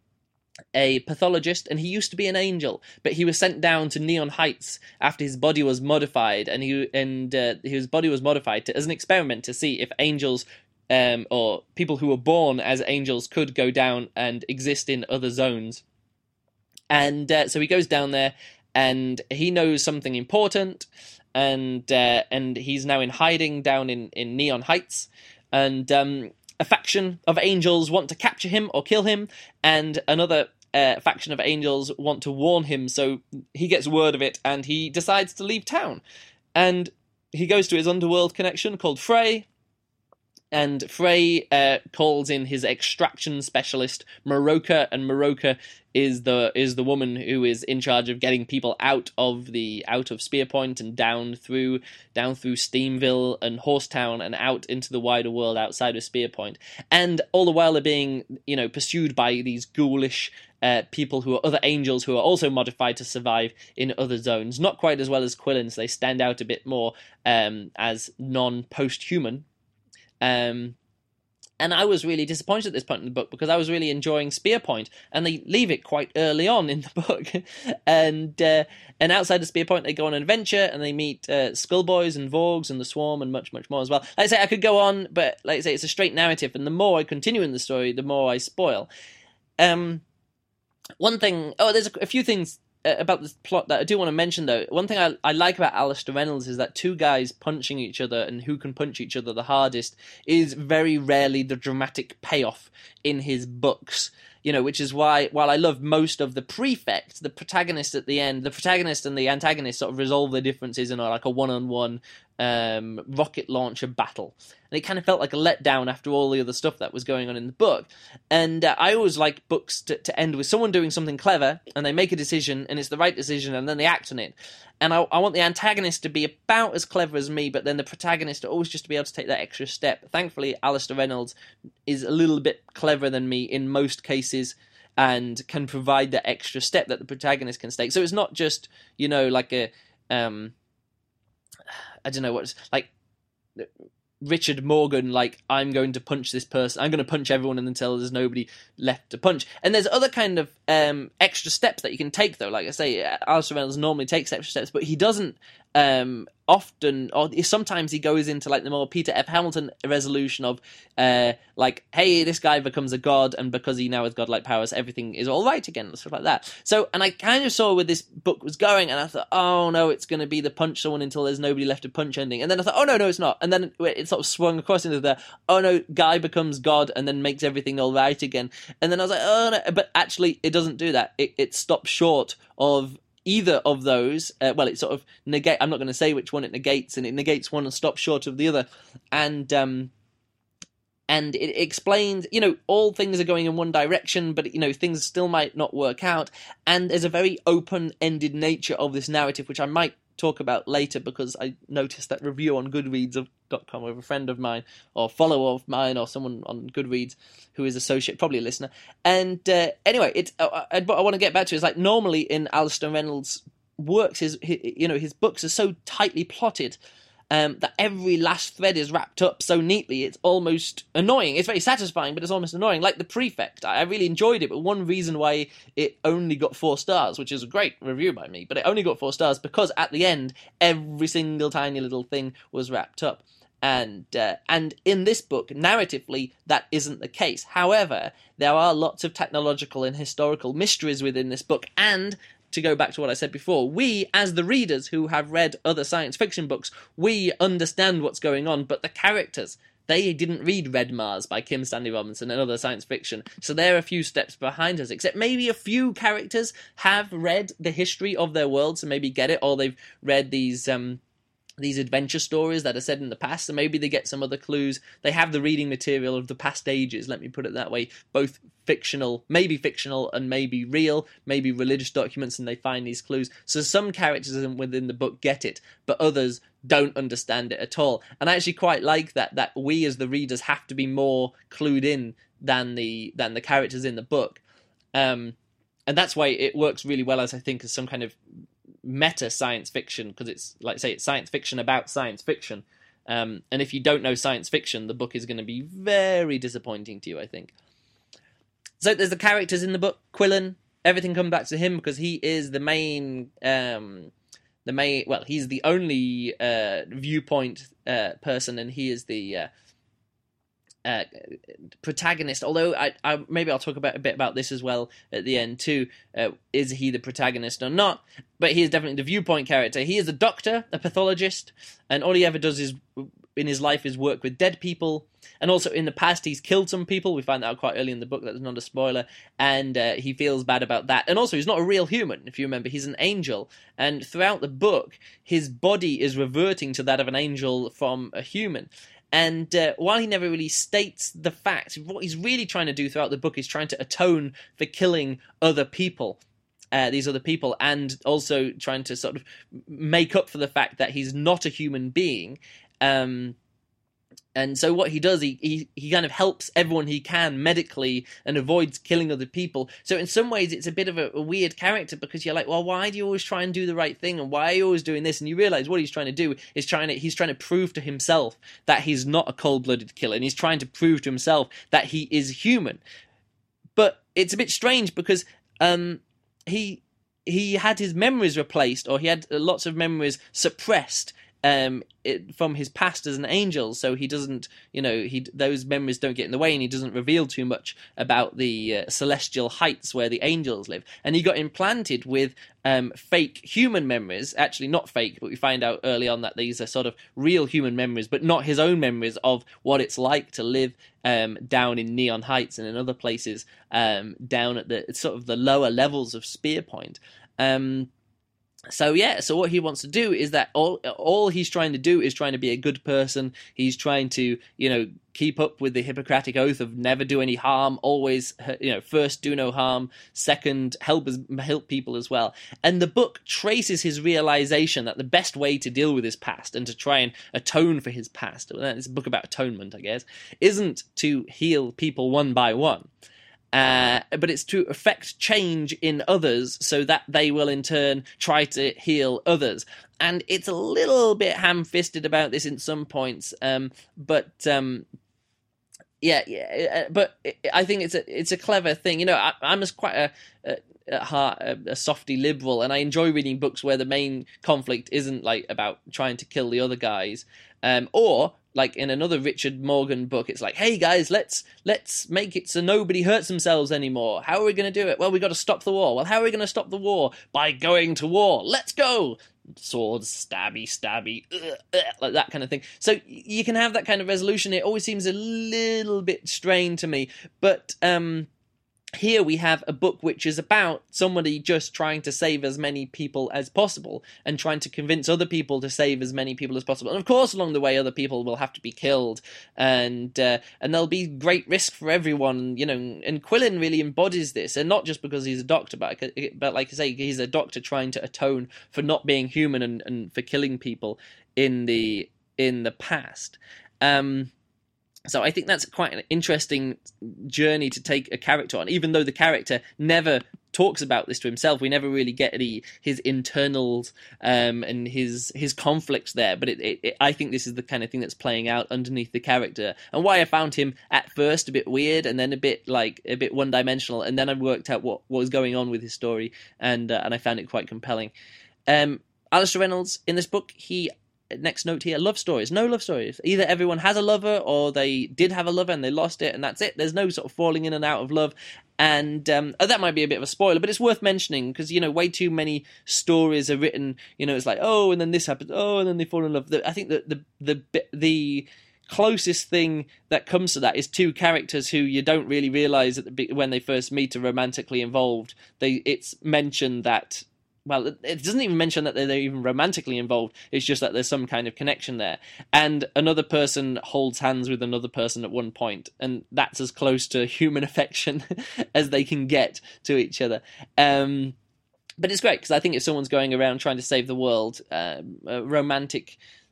a pathologist, and he used to be an angel, but he was sent down to Neon Heights after his body was modified, and he and uh, his body was modified to, as an experiment to see if angels um, or people who were born as angels could go down and exist in other zones. And uh, so he goes down there, and he knows something important, and uh, and he's now in hiding down in, in Neon Heights, and um, a faction of angels want to capture him or kill him, and another uh, faction of angels want to warn him, so he gets word of it, and he decides to leave town. And he goes to his underworld connection called Frey, and Frey uh, calls in his extraction specialist, Maroka, and Maroka is the is the woman who is in charge of getting people out of the out of Spear Point and down through down through Steamville and Horsetown and out into the wider world outside of Spear Point. And all the while they're being, you know, pursued by these ghoulish uh, people who are other angels who are also modified to survive in other zones. Not quite as well as Quillen, so they stand out a bit more um, as non-post-human. Um, and I was really disappointed at this point in the book because I was really enjoying Spear Point, and they leave it quite early on in the book. and uh, and outside of Spear Point, they go on an adventure and they meet uh, Skullboys and Vorgs and the Swarm and much, much more as well. Like I say, I could go on, but like I say, it's a straight narrative, and the more I continue in the story, the more I spoil. Um, one thing, oh, there's a, a few things about this plot that I do want to mention, though. One thing I, I like about Alistair Reynolds is that two guys punching each other and who can punch each other the hardest is very rarely the dramatic payoff in his books. You know, which is why, while I love most of the Prefect, the protagonist at the end, the protagonist and the antagonist sort of resolve their differences in a, like a one-on-one um, rocket launcher battle. And it kind of felt like a letdown after all the other stuff that was going on in the book. And uh, I always like books to, to end with someone doing something clever, and they make a decision, and it's the right decision, and then they act on it. And I, I want the antagonist to be about as clever as me, but then the protagonist always just to be able to take that extra step. Thankfully, Alistair Reynolds is a little bit cleverer than me in most cases, and can provide that extra step that the protagonist can take. So it's not just, you know, like a, um, I don't know what it's like. Richard Morgan, like, I'm going to punch this person, I'm going to punch everyone until there's nobody left to punch. And there's other kind of um, extra steps that you can take, though. Like I say, Alistair Reynolds normally takes extra steps, but he doesn't um, often, or sometimes he goes into, like, the more Peter F. Hamilton resolution of, uh, like, hey, this guy becomes a god, and because he now has godlike powers, everything is all right again, and stuff like that. So, and I kind of saw where this book was going, and I thought, oh, no, it's going to be the punch someone until there's nobody left to punch ending. And then I thought, oh, no, no, it's not. And then it sort of swung across into the, oh, no, guy becomes god and then makes everything all right again. And then I was like, oh, no. But actually, it doesn't do that. It, it stops short of either of those. Uh, well, it sort of negate. I'm not going to say which one it negates, and it negates one and stops short of the other. And um, and it explains, you know, all things are going in one direction, but, you know, things still might not work out. And there's a very open-ended nature of this narrative, which I might talk about later, because I noticed that review on Goodreads of dot com with a friend of mine, or follower of mine, or someone on Goodreads who is associate, probably a listener. And uh, anyway, it's uh, I, what I want to get back to is, like, normally in Alistair Reynolds' works, his, his you know his books are so tightly plotted um, that every last thread is wrapped up so neatly, it's almost annoying. It's very satisfying, but it's almost annoying. Like The Prefect, I really enjoyed it, but one reason why it only got four stars, which is a great review by me, but it only got four stars because at the end, every single tiny little thing was wrapped up. And uh, and in this book, narratively, that isn't the case. However, there are lots of technological and historical mysteries within this book, and to go back to what I said before, we, as the readers who have read other science fiction books, we understand what's going on, but the characters, they didn't read Red Mars by Kim Stanley Robinson and other science fiction, so they're a few steps behind us, except maybe a few characters have read the history of their world, so maybe get it, or they've read these um, these adventure stories that are said in the past, so maybe they get some other clues. They have the reading material of the past ages, let me put it that way, both fictional, maybe fictional and maybe real, maybe religious documents, and they find these clues. So some characters within the book get it, but others don't understand it at all. And I actually quite like that, that we as the readers have to be more clued in than the than the characters in the book. Um, and that's why it works really well, as I think, as some kind of meta science fiction, because it's, like I say, it's science fiction about science fiction. Um, and if you don't know science fiction, the book is going to be very disappointing to you, I think. So there's the characters in the book. Quillen, everything comes back to him because he is the main, um, the main. Well, he's the only uh, viewpoint uh, person, and he is the uh, uh, protagonist. Although I, I, maybe I'll talk about a bit about this as well at the end too. Uh, is he the protagonist or not? But he is definitely the viewpoint character. He is a doctor, a pathologist, and all he ever does is in his life is work with dead people. And also in the past he's killed some people. We find that out quite early in the book. That's not a spoiler. And uh, he feels bad about that. And also he's not a real human, if you remember. He's an angel. And throughout the book, his body is reverting to that of an angel from a human. And uh, while he never really states the fact, what he's really trying to do throughout the book is trying to atone for killing other people. Uh, these other people, and also trying to sort of make up for the fact that he's not a human being. Um, and so what he does, he, he he kind of helps everyone he can medically and avoids killing other people. So in some ways it's a bit of a, a weird character, because you're like, well, why do you always try and do the right thing, and why are you always doing this? And you realize what he's trying to do is trying to he's trying to prove to himself that he's not a cold-blooded killer, and he's trying to prove to himself that he is human. But it's a bit strange because um, he he had his memories replaced, or he had lots of memories suppressed um, it, from his past as an angel, so he doesn't, you know, he those memories don't get in the way, and he doesn't reveal too much about the uh, celestial heights where the angels live. And he got implanted with um, fake human memories, actually not fake, but we find out early on that these are sort of real human memories, but not his own memories of what it's like to live um, down in Neon Heights and in other places um, down at the sort of the lower levels of Spear Point. Um, So yeah, so what he wants to do is that all all he's trying to do is trying to be a good person. He's trying to, you know, keep up with the Hippocratic Oath of never do any harm, always, you know, first do no harm, second help help people as well. And the book traces his realization that the best way to deal with his past and to try and atone for his past, it's a book about atonement, I guess, isn't to heal people one by one. Uh, but it's to affect change in others so that they will in turn try to heal others. And it's a little bit ham-fisted about this in some points, um, but um, yeah, yeah. But I think it's a it's a clever thing. You know, I, I'm as quite a, a at heart a, a softy liberal, and I enjoy reading books where the main conflict isn't like about trying to kill the other guys, um, or like in another Richard Morgan book, it's like, hey guys, let's let's make it so nobody hurts themselves anymore. How are we going to do it? Well, we got to stop the war. Well, how are we going to stop the war? By going to war. Let's go. Swords, stabby, stabby, ugh, ugh, like that kind of thing. So you can have that kind of resolution. It always seems a little bit strained to me, but um, here we have a book which is about somebody just trying to save as many people as possible and trying to convince other people to save as many people as possible. And of course, along the way, other people will have to be killed, and uh, and there'll be great risk for everyone, you know. And Quillen really embodies this, and not just because he's a doctor, but, but like I say, he's a doctor trying to atone for not being human and, and for killing people in the in the past. Um, So I think that's quite an interesting journey to take a character on, even though the character never talks about this to himself. We never really get any his internals um, and his his conflicts there. But it, it, it, I think this is the kind of thing that's playing out underneath the character, and why I found him at first a bit weird, and then a bit like a bit one dimensional, and then I worked out what, what was going on with his story, and uh, and I found it quite compelling. Um, Alistair Reynolds in this book, he. Next note here, love stories. No love stories. Either everyone has a lover or they did have a lover and they lost it and that's it. There's no sort of falling in and out of love. And um, oh, that might be a bit of a spoiler, but it's worth mentioning because, you know, way too many stories are written, you know, it's like, oh, and then this happens, oh, and then they fall in love. I think that the, the, the, the closest thing that comes to that is two characters who you don't really realise at the, when they first meet are romantically involved. They It's mentioned that Well, it doesn't even mention that they're even romantically involved. It's just that there's some kind of connection there. And another person holds hands with another person at one point, and that's as close to human affection as they can get to each other. Um, but it's great, because I think if someone's going around trying to save the world, uh, a romantic...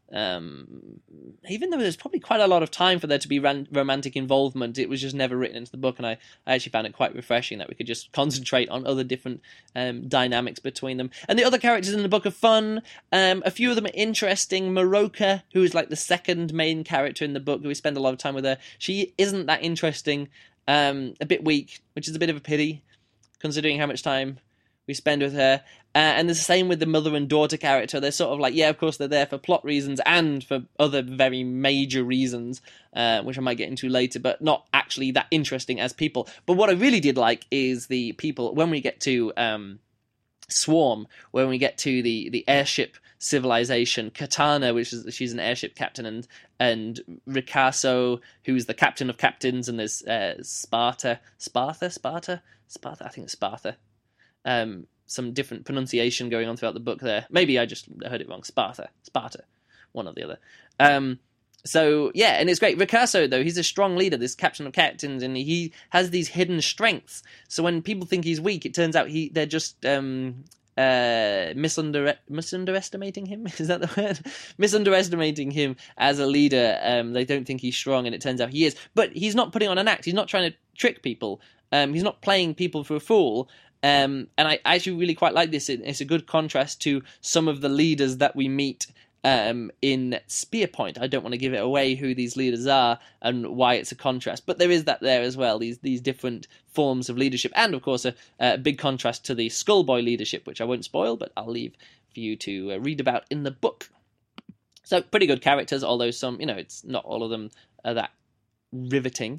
Um, even though there's probably quite a lot of time for there to be ran- romantic involvement, it was just never written into the book, and I, I actually found it quite refreshing that we could just concentrate on other different um, dynamics between them. And the other characters in the book are fun. Um, a few of them are interesting. Maroka, who is like the second main character in the book, we spend a lot of time with her, she isn't that interesting, um, a bit weak, which is a bit of a pity, considering how much time we spend with her. Uh, and the same with the mother and daughter character. They're sort of like, yeah, of course they're there for plot reasons and for other very major reasons, uh, which I might get into later, but not actually that interesting as people. But what I really did like is the people, when we get to um, Swarm, when we get to the, the airship civilization, Katana, which is, she's an airship captain, and and Ricasso, who's the captain of captains, and there's uh, Sparta, Sparta, Sparta, Sparta, I think it's Sparta. Um, some different pronunciation going on throughout the book there. Maybe I just heard it wrong. Sparta. Sparta. One or the other. Um, so, yeah, and it's great. Ricasso, though, he's a strong leader, this captain of captains, and he has these hidden strengths. So when people think he's weak, it turns out he they're just um, uh, misunder- misunderestimating him. Is that the word? Misunderestimating him as a leader. Um, they don't think he's strong, and it turns out he is. But he's not putting on an act. He's not trying to trick people. Um, he's not playing people for a fool. Um, and I actually really quite like this. It, it's a good contrast to some of the leaders that we meet um, in Spearpoint. I don't want to give it away who these leaders are and why it's a contrast, but there is that there as well, these these different forms of leadership, and of course a, a big contrast to the Skullboy leadership, which I won't spoil, but I'll leave for you to uh, read about in the book. So pretty good characters, although some, you know, it's not all of them are that riveting.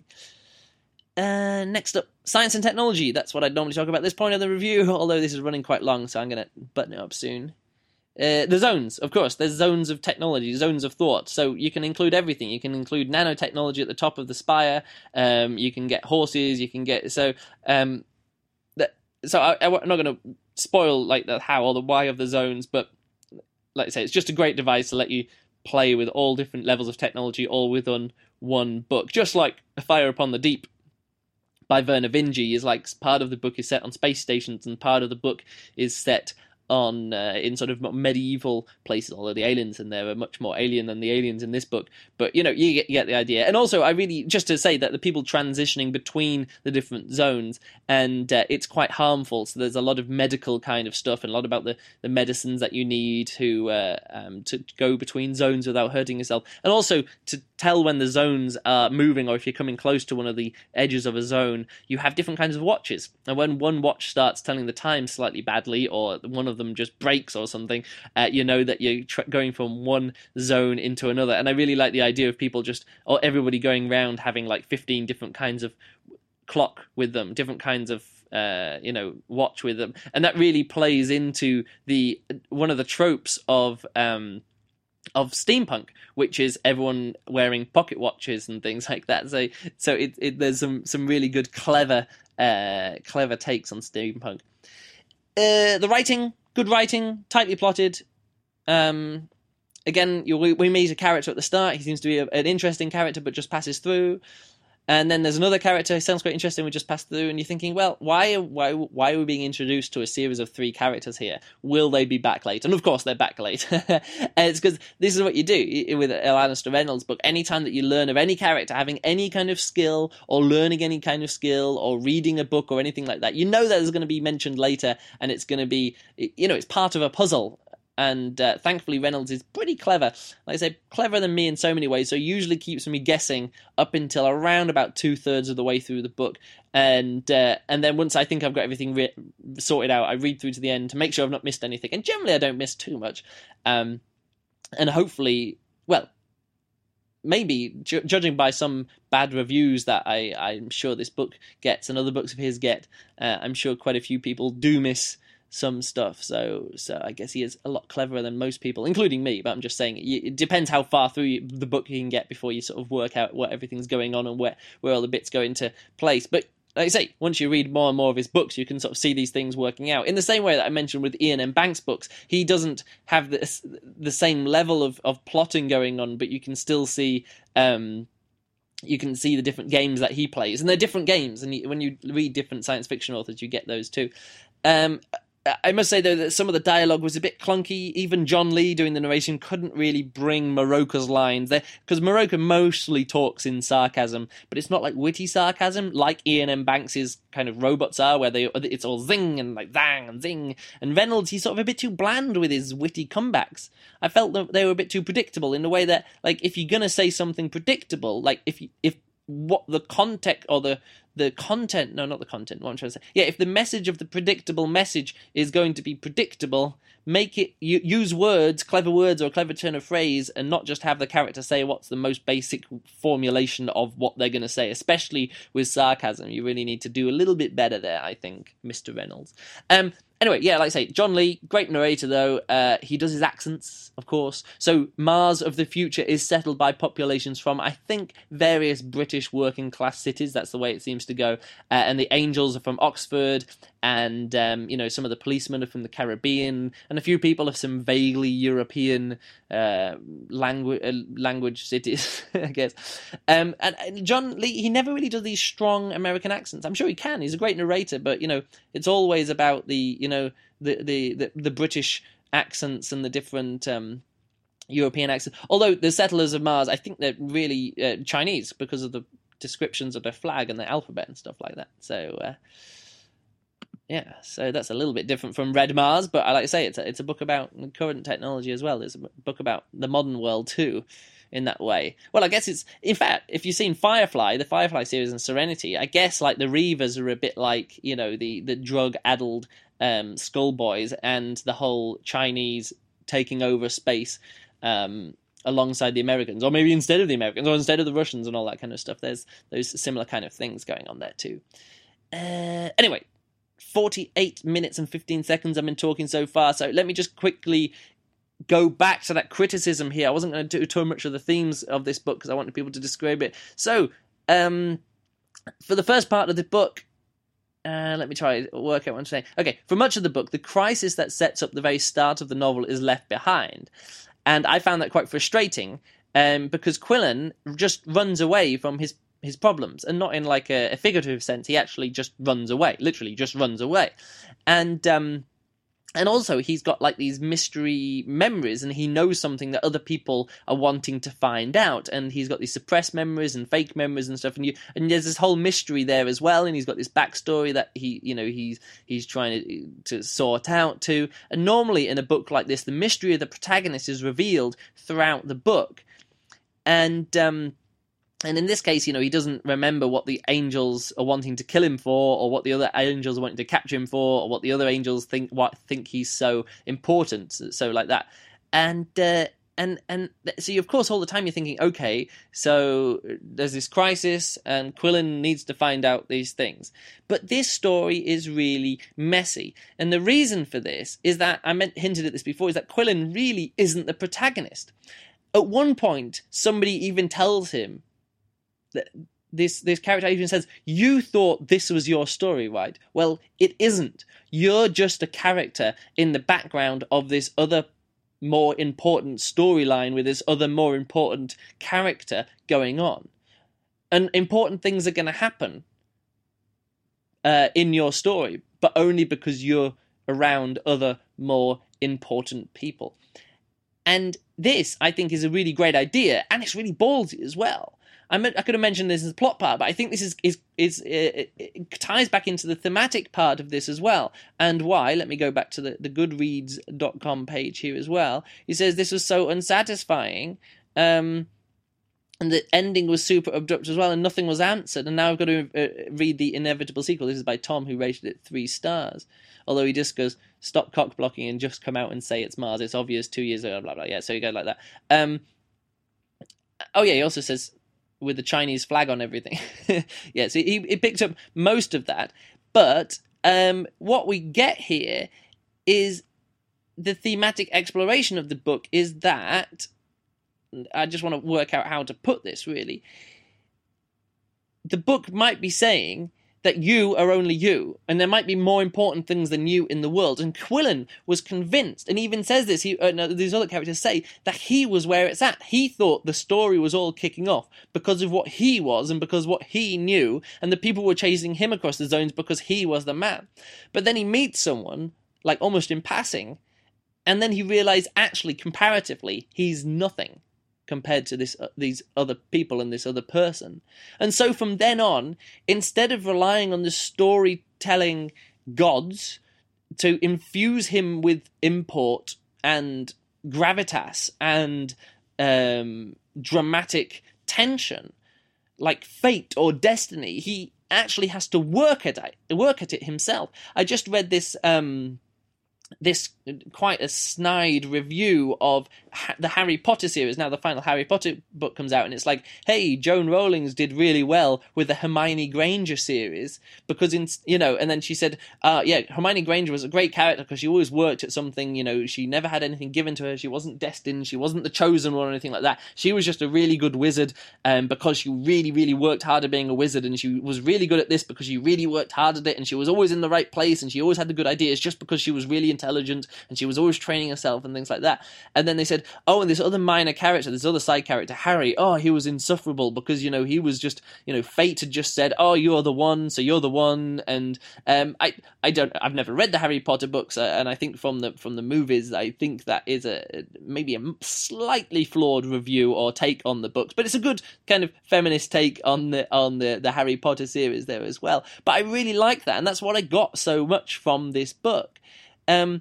Uh, next up, science and technology. That's what I'd normally talk about at this point of the review, although this is running quite long, so I'm going to button it up soon. Uh, the zones, of course. There's zones of technology, zones of thought. So you can include everything. You can include nanotechnology at the top of the spire. Um, you can get horses. You can get... So um, that, so I, I'm not going to spoil like the how or the why of the zones, but like I say, it's just a great device to let you play with all different levels of technology, all within one book. Just like A Fire Upon the Deep by Vernor Vinge is like part of the book is set on space stations and part of the book is set on uh, in sort of medieval places, although the aliens in there are much more alien than the aliens in this book. But, you know, you get, you get the idea. And also, I really, just to say that the people transitioning between the different zones, and uh, it's quite harmful. So there's a lot of medical kind of stuff and a lot about the, the medicines that you need to, uh, um, to go between zones without hurting yourself. And also to tell when the zones are moving, or if you're coming close to one of the edges of a zone, you have different kinds of watches. And when one watch starts telling the time slightly badly, or one of them just breaks or something, uh, you know that you're tr- going from one zone into another. And I really like the idea of people just, or everybody going around having like fifteen different kinds of clock with them, different kinds of uh, you know, watch with them. And that really plays into the one of the tropes of um, of steampunk, which is everyone wearing pocket watches and things like that. So so it, it there's some, some really good, clever, uh, clever takes on steampunk. Uh, the writing, good writing, tightly plotted. Um, again, you, we meet a character at the start. He seems to be a, an interesting character, but just passes through. And then there's another character who sounds quite interesting, we just passed through, and you're thinking, well, why, why, why are we being introduced to a series of three characters here? Will they be back late? And of course, they're back late. And it's because this is what you do with Alastair Reynolds' book. Anytime that you learn of any character having any kind of skill, or learning any kind of skill, or reading a book, or anything like that, you know that it's going to be mentioned later, and it's going to be, you know, it's part of a puzzle. And uh, thankfully, Reynolds is pretty clever. Like I say, cleverer than me in so many ways, so usually keeps me guessing up until around about two-thirds of the way through the book. And uh, and then once I think I've got everything re- sorted out, I read through to the end to make sure I've not missed anything. And generally, I don't miss too much. Um, and hopefully, well, maybe, ju- judging by some bad reviews that I, I'm sure this book gets and other books of his get, uh, I'm sure quite a few people do miss some stuff, so so I guess he is a lot cleverer than most people, including me, but I'm just saying, it depends how far through you, the book you can get before you sort of work out what everything's going on and where, where all the bits go into place. But like I say, once you read more and more of his books, you can sort of see these things working out. In the same way that I mentioned with Iain M. Banks' books, he doesn't have this, the same level of, of plotting going on, but you can still see... Um, you can see the different games that he plays, and they're different games, and you, when you read different science fiction authors, you get those too. Um, I must say, though, that some of the dialogue was a bit clunky. Even John Lee doing the narration couldn't really bring Moroka's lines there, because Moroka mostly talks in sarcasm, but it's not like witty sarcasm like Iain M. Banks's kind of robots are, where they it's all zing and like zang and zing. And Reynolds, he's sort of a bit too bland with his witty comebacks. I felt that they were a bit too predictable in the way that, like, if you're gonna say something predictable, like if you, if what the context or the the content, no, not the content, what I'm trying to say. Yeah, if the message of the predictable message is going to be predictable, make it, use words, clever words or a clever turn of phrase, and not just have the character say what's the most basic formulation of what they're going to say, especially with sarcasm. You really need to do a little bit better there, I think, Mister Reynolds. Um, Anyway, yeah, like I say, John Lee, great narrator though. Uh, he does his accents, of course. So Mars of the future is settled by populations from, I think, various British working class cities. That's the way it seems to go. Uh, and the angels are from Oxford, and um, you know, some of the policemen are from the Caribbean, and a few people of some vaguely European uh, language uh, language cities, I guess. Um, and, and John Lee, he never really does these strong American accents. I'm sure he can. He's a great narrator, but you know, it's always about the you know the the the, the British accents and the different um, European accents. Although the settlers of Mars, I think they're really uh, Chinese because of the descriptions of their flag and their alphabet and stuff like that. So. Uh, Yeah, so that's a little bit different from Red Mars, but I like to say it's a, it's a book about current technology as well. It's a book about the modern world too, in that way. Well, I guess it's, in fact, if you've seen Firefly, the Firefly series and Serenity, I guess like the Reavers are a bit like, you know, the, the drug-addled um, Skullboys and the whole Chinese taking over space um, alongside the Americans, or maybe instead of the Americans, or instead of the Russians and all that kind of stuff. There's those similar kind of things going on there too. Uh, anyway, forty-eight minutes and fifteen seconds I've been talking so far, so let me just quickly go back to that criticism here. I wasn't going to do too much of the themes of this book because I wanted people to describe it. So, um, for the first part of the book, uh, let me try to work out what I'm saying. Okay, for much of the book, the crisis that sets up the very start of the novel is left behind, and I found that quite frustrating, um, because Quillen just runs away from his his problems, and not in like a, a figurative sense. He actually just runs away, literally just runs away. And um, And also, he's got like these mystery memories, and he knows something that other people are wanting to find out. And he's got these suppressed memories and fake memories and stuff. And you, and there's this whole mystery there as well. And he's got this backstory that he, you know, he's he's trying to to sort out too. And normally in a book like this, the mystery of the protagonist is revealed throughout the book. And um, And in this case, you know, he doesn't remember what the angels are wanting to kill him for, or what the other angels are wanting to capture him for, or what the other angels think what think he's so important, so like that. And uh, and and so, you, of course, all the time you're thinking, okay, so there's this crisis, and Quillen needs to find out these things. But this story is really messy, and the reason for this is that I meant hinted at this before, is that Quillen really isn't the protagonist. At one point, somebody even tells him. This this character even says, you thought this was your story, right? Well, it isn't. You're just a character in the background of this other more important storyline with this other more important character going on. And important things are going to happen uh, in your story, but only because you're around other more important people. And this, I think, is a really great idea, and it's really ballsy as well. I, meant, I could have mentioned this as a plot part, but I think this is is is it, it ties back into the thematic part of this as well. And why? Let me go back to the, the goodreads dot com page here as well. He says this was so unsatisfying, um, and the ending was super abrupt as well, and nothing was answered. And now I've got to uh, read the inevitable sequel. This is by Tom, who rated it three stars. Although he just goes, stop cock blocking and just come out and say it's Mars. It's obvious two years ago, blah, blah. Yeah, so you go like that. Um, oh, yeah, he also says, with the Chinese flag on everything. Yeah, so he, he picked up most of that. But um, what we get here is the thematic exploration of the book is that, I just want to work out how to put this, really. The book might be saying that you are only you, and there might be more important things than you in the world. And Quillen was convinced, and even says this, he, uh, no, these other characters say, that he was where it's at. He thought the story was all kicking off because of what he was, and because what he knew, and the people were chasing him across the zones because he was the man. But then he meets someone, like almost in passing, and then he realized, actually, comparatively, he's nothing compared to this uh, these other people and this other person. And so from then on, instead of relying on the storytelling gods to infuse him with import and gravitas and um, dramatic tension, like fate or destiny, he actually has to work at it, work at it himself. I just read this... Um, this quite a snide review of ha- the Harry Potter series. Now the final Harry Potter book comes out, and it's like, hey, Joan Rowling did really well with the Hermione Granger series, because, in you know, and then she said, uh, yeah, Hermione Granger was a great character because she always worked at something, you know, she never had anything given to her, she wasn't destined, she wasn't the chosen one or anything like that. She was just a really good wizard um, because she really, really worked hard at being a wizard, and she was really good at this because she really worked hard at it, and she was always in the right place, and she always had the good ideas just because she was really intelligent, and she was always training herself and things like that. And then they said, oh, and this other minor character, this other side character, Harry, oh, he was insufferable because, you know, he was just, you know, fate had just said, oh, you're the one, so you're the one. And um, I, I don't, I've never read the Harry Potter books, uh, and I think from the from the movies, I think that is a maybe a slightly flawed review or take on the books, but it's a good kind of feminist take on the on the the Harry Potter series there as well. But I really like that, and that's what I got so much from this book. Um,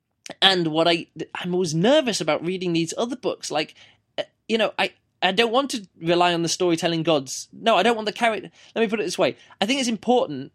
and what I, I'm always nervous about reading these other books. Like, you know, I, I don't want to rely on the storytelling gods. No, I don't want the character. Let me put it this way. I think it's important.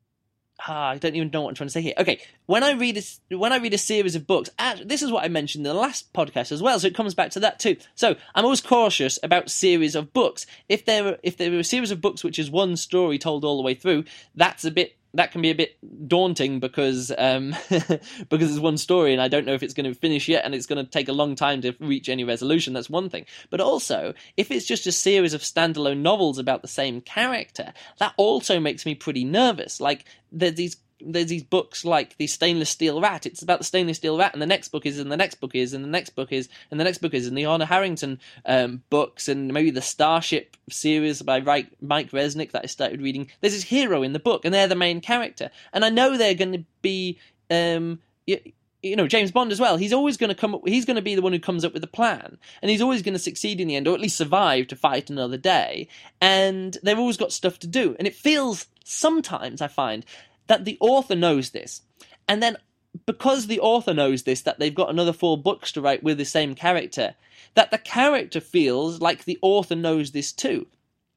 Ah, I don't even know what I'm trying to say here. Okay, when I read a, when I read a series of books, actually, this is what I mentioned in the last podcast as well, so it comes back to that too. So I'm always cautious about series of books. If there if there are a series of books which is one story told all the way through, that's a bit that can be a bit daunting because um, because it's one story and I don't know if it's going to finish yet, and it's going to take a long time to reach any resolution. That's one thing. But also, if it's just a series of standalone novels about the same character, that also makes me pretty nervous. Like, there's these there's these books like the Stainless Steel Rat. It's about the Stainless Steel Rat, and the next book is, and the next book is, and the next book is, and the next book is, and the Honor Harrington um, books, and maybe the Starship series by Mike Resnick that I started reading. There's this hero in the book, and they're the main character, and I know they're going to be, um, you, you know, James Bond as well, he's always going to come up, he's going to be the one who comes up with a plan, and he's always going to succeed in the end, or at least survive to fight another day, and they've always got stuff to do. And it feels, sometimes I find, that the author knows this, and then because the author knows this, that they've got another four books to write with the same character, that the character feels like the author knows this too.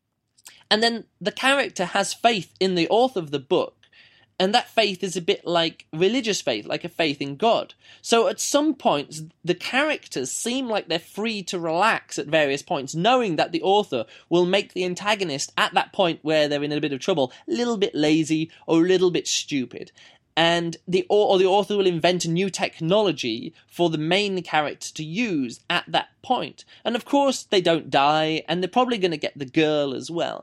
And then the character has faith in the author of the book, and that faith is a bit like religious faith, like a faith in God. So at some points, the characters seem like they're free to relax at various points, knowing that the author will make the antagonist at that point where they're in a bit of trouble a little bit lazy or a little bit stupid. And the or the author will invent a new technology for the main character to use at that point. And of course, they don't die, and they're probably going to get the girl as well.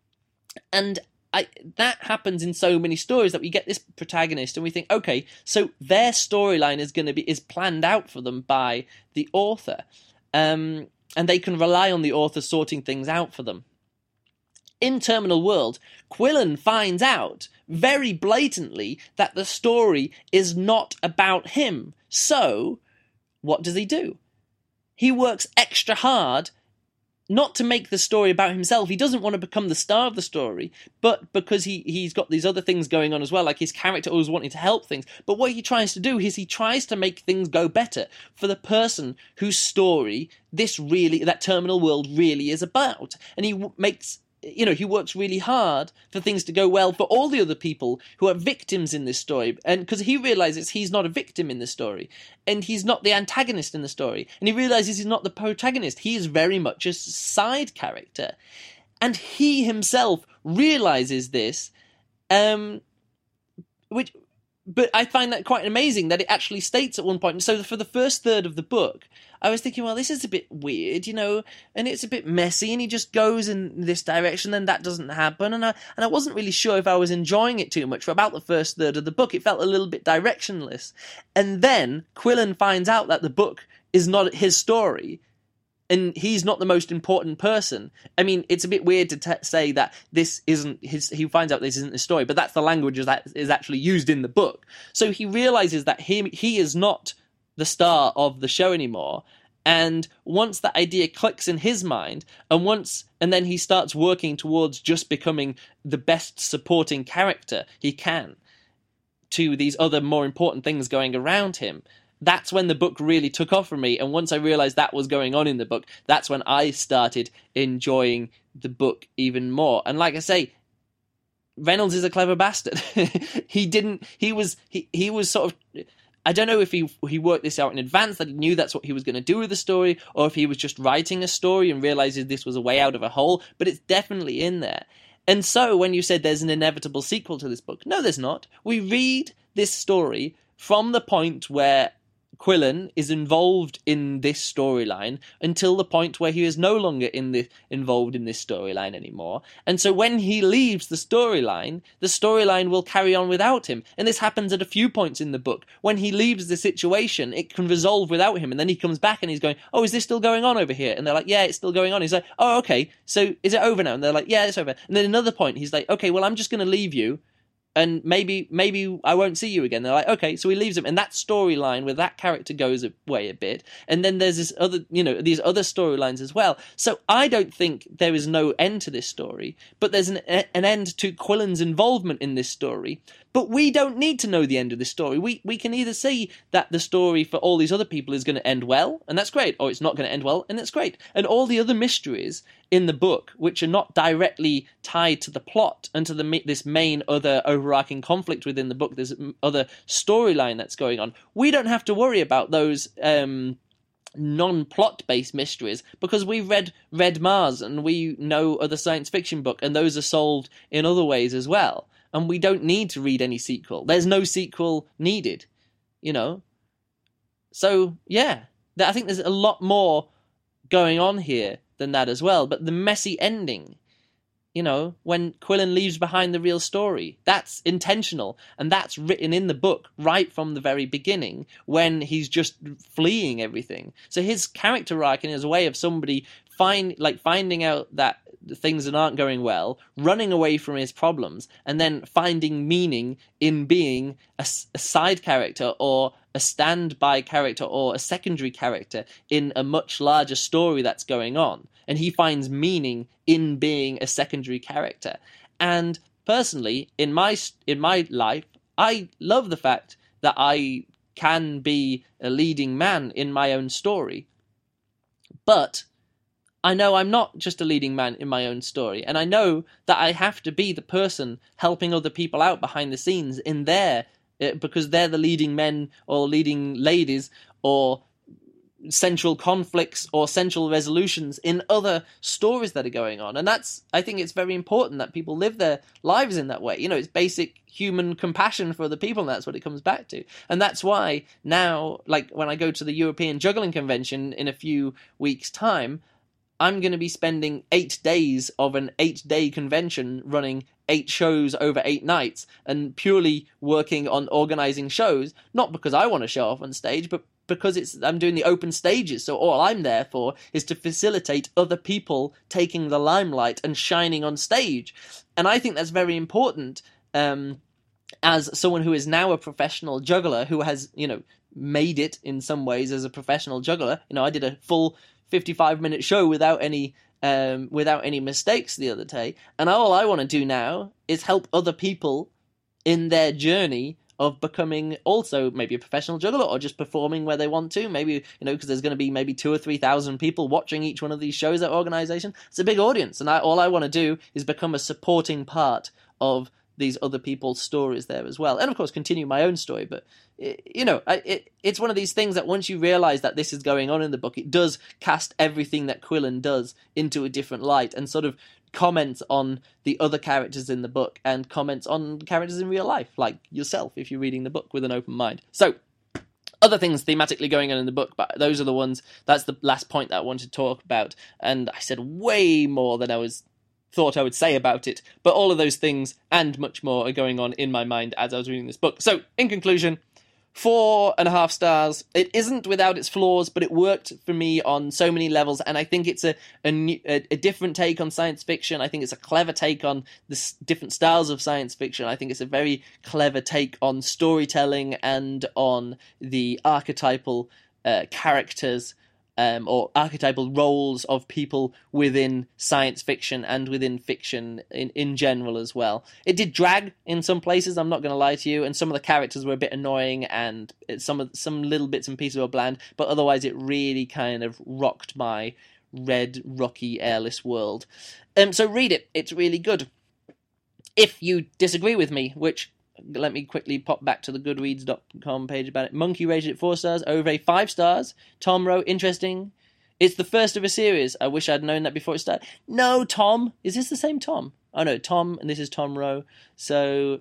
And I, that happens in so many stories that we get this protagonist and we think, okay, so their storyline is going to be is planned out for them by the author, um, and they can rely on the author sorting things out for them. In Terminal World, Quillen finds out very blatantly that the story is not about him. So, what does he do? He works extra hard not to make the story about himself. He doesn't want to become the star of the story, but because he, he's got these other things going on as well, like his character always wanting to help things. But what he tries to do is he tries to make things go better for the person whose story this really, that Terminal World really is about. And he w- makes... You know, he works really hard for things to go well for all the other people who are victims in this story. And because he realizes he's not a victim in this story, and he's not the antagonist in the story, and he realizes he's not the protagonist. He is very much a side character. And he himself realizes this, um, which... But I find that quite amazing that it actually states at one point. So for the first third of the book, I was thinking, well, this is a bit weird, you know, and it's a bit messy, and he just goes in this direction, and that doesn't happen. And I and I wasn't really sure if I was enjoying it too much. For about the first third of the book, it felt a little bit directionless. And then Quillen finds out that the book is not his story, and he's not the most important person. I mean, it's a bit weird to t- say that this isn't his... He finds out this isn't his story, but that's the language that is actually used in the book. So he realizes that he, he is not the star of the show anymore. And once that idea clicks in his mind, and once... And then he starts working towards just becoming the best supporting character he can to these other more important things going around him. That's when the book really took off for me, and once I realised that was going on in the book, that's when I started enjoying the book even more. And like I say, Reynolds is a clever bastard. he didn't, he was, he, he was sort of, I don't know if he he worked this out in advance, that he knew that's what he was going to do with the story, or if he was just writing a story and realises this was a way out of a hole, but it's definitely in there. And so when you said there's an inevitable sequel to this book, no, there's not. We read this story from the point where Quillen is involved in this storyline until the point where he is no longer in the involved in this storyline anymore. And so when he leaves the storyline, the storyline will carry on without him. And this happens at a few points in the book. When he leaves the situation, it can resolve without him. And then he comes back and he's going, oh, is this still going on over here? And they're like, yeah, it's still going on. He's like, oh, okay, so is it over now? And they're like, yeah, it's over. And then another point, he's like, okay, well, I'm just going to leave you. And maybe maybe I won't see you again. They're like, okay, so he leaves him, and that storyline where that character goes away a bit, and then there's this other, you know, these other storylines as well. So I don't think there is no end to this story, but there's an an end to Quillen's involvement in this story. But we don't need to know the end of this story. We we can either see that the story for all these other people is going to end well, and that's great, or it's not going to end well, and that's great. And all the other mysteries in the book, which are not directly tied to the plot and to the this main other overarching conflict within the book, there's other storyline that's going on, we don't have to worry about those um, non-plot based mysteries, because we've read Red Mars and we know other science fiction book, and those are solved in other ways as well. And we don't need to read any sequel. There's no sequel needed, you know? So, yeah, I think there's a lot more going on here than that as well. But the messy ending, you know, when Quillen leaves behind the real story, that's intentional. And that's written in the book right from the very beginning, when he's just fleeing everything. So his character arc is a way of somebody find like finding out that things that aren't going well, running away from his problems, and then finding meaning in being a, a side character or a a standby character or a secondary character in a much larger story that's going on. And he finds meaning in being a secondary character. And personally, in my in my life, I love the fact that I can be a leading man in my own story. But I know I'm not just a leading man in my own story, and I know that I have to be the person helping other people out behind the scenes in their, because they're the leading men or leading ladies or central conflicts or central resolutions in other stories that are going on. And that's, I think it's very important that people live their lives in that way. You know, it's basic human compassion for other people, and that's what it comes back to. And that's why now, like when I go to the European Juggling Convention in a few weeks' time, I'm going to be spending eight days of an eight-day convention running eight shows over eight nights and purely working on organising shows, not because I want to show off on stage, but because it's I'm doing the open stages, so all I'm there for is to facilitate other people taking the limelight and shining on stage. And I think that's very important um, as someone who is now a professional juggler, who has, you know, made it in some ways as a professional juggler. You know, I did a full fifty-five minute show without any um, without any mistakes the other day, and all I want to do now is help other people in their journey of becoming also maybe a professional juggler or just performing where they want to. Maybe, you know, because there's going to be maybe two or three thousand people watching each one of these shows at organisation. It's a big audience, and I, all I want to do is become a supporting part of these other people's stories there as well, and of course continue my own story. But you know, it, it's one of these things that once you realise that this is going on in the book, it does cast everything that Quillen does into a different light, and sort of comments on the other characters in the book and comments on characters in real life, like yourself, if you're reading the book with an open mind. So, other things thematically going on in the book, but those are the ones, that's the last point that I wanted to talk about, and I said way more than I was thought I would say about it, but all of those things and much more are going on in my mind as I was reading this book. So, in conclusion, four and a half stars. It isn't without its flaws, but it worked for me on so many levels, and I think it's a a, new, a, a different take on science fiction. I think it's a clever take on the s- different styles of science fiction. I think it's a very clever take on storytelling and on the archetypal uh, characters Um, or archetypal roles of people within science fiction and within fiction in, in general as well. It did drag in some places, I'm not going to lie to you, and some of the characters were a bit annoying, and it, some of some little bits and pieces were bland, but otherwise it really kind of rocked my red, rocky, airless world. Um, so read it, it's really good. If you disagree with me, which... let me quickly pop back to the goodreads dot com page about it. Monkey rated it four stars, Ove five stars. Tom Rowe, interesting. It's the first of a series. I wish I'd known that before it started. No, Tom. Is this the same Tom? Oh, no, Tom, and this is Tom Rowe. So,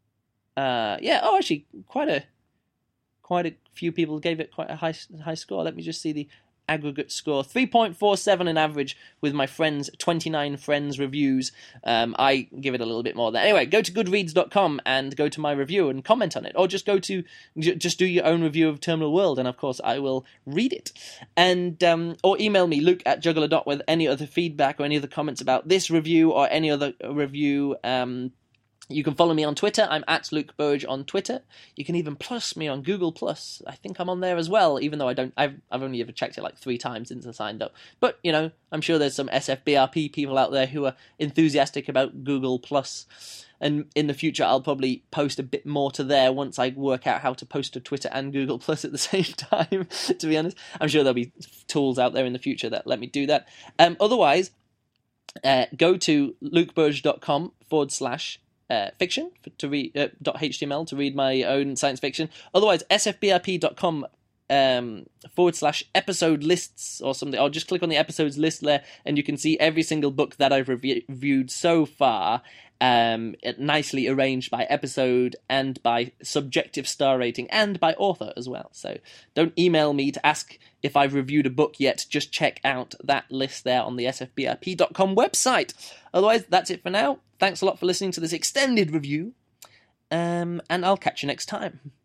uh, yeah, oh, actually, quite a quite a few people gave it quite a high high score. Let me just see the aggregate score. three point four seven on average with my friends, twenty-nine friends reviews. Um, I give it a little bit more than that. Anyway, go to goodreads dot com and go to my review and comment on it. Or just go to, just do your own review of Terminal World, and of course I will read it. And, um, or email me, luke at juggler dot with any other feedback or any other comments about this review or any other review. Um, You can follow me on Twitter. I'm at Luke Burridge on Twitter. You can even plus me on Google Plus. I think I'm on there as well, even though I don't. I've I've only ever checked it like three times since I signed up. But you know, I'm sure there's some S F B R P people out there who are enthusiastic about Google Plus. And in the future, I'll probably post a bit more to there once I work out how to post to Twitter and Google Plus at the same time. To be honest, I'm sure there'll be tools out there in the future that let me do that. Um, otherwise, uh, go to lukeburridge.com forward slash. Uh, fiction for, to read uh, .html to read my own science fiction. Otherwise, sfbrp dot com um, forward slash episode lists or something. I'll just click on the episodes list there, and you can see every single book that I've rev- reviewed so far, um, nicely arranged by episode and by subjective star rating and by author as well. So don't email me to ask if I've reviewed a book yet. Just check out that list there on the s f b r p dot com website. Otherwise, that's it for now. Thanks a lot for listening to this extended review, um, and I'll catch you next time.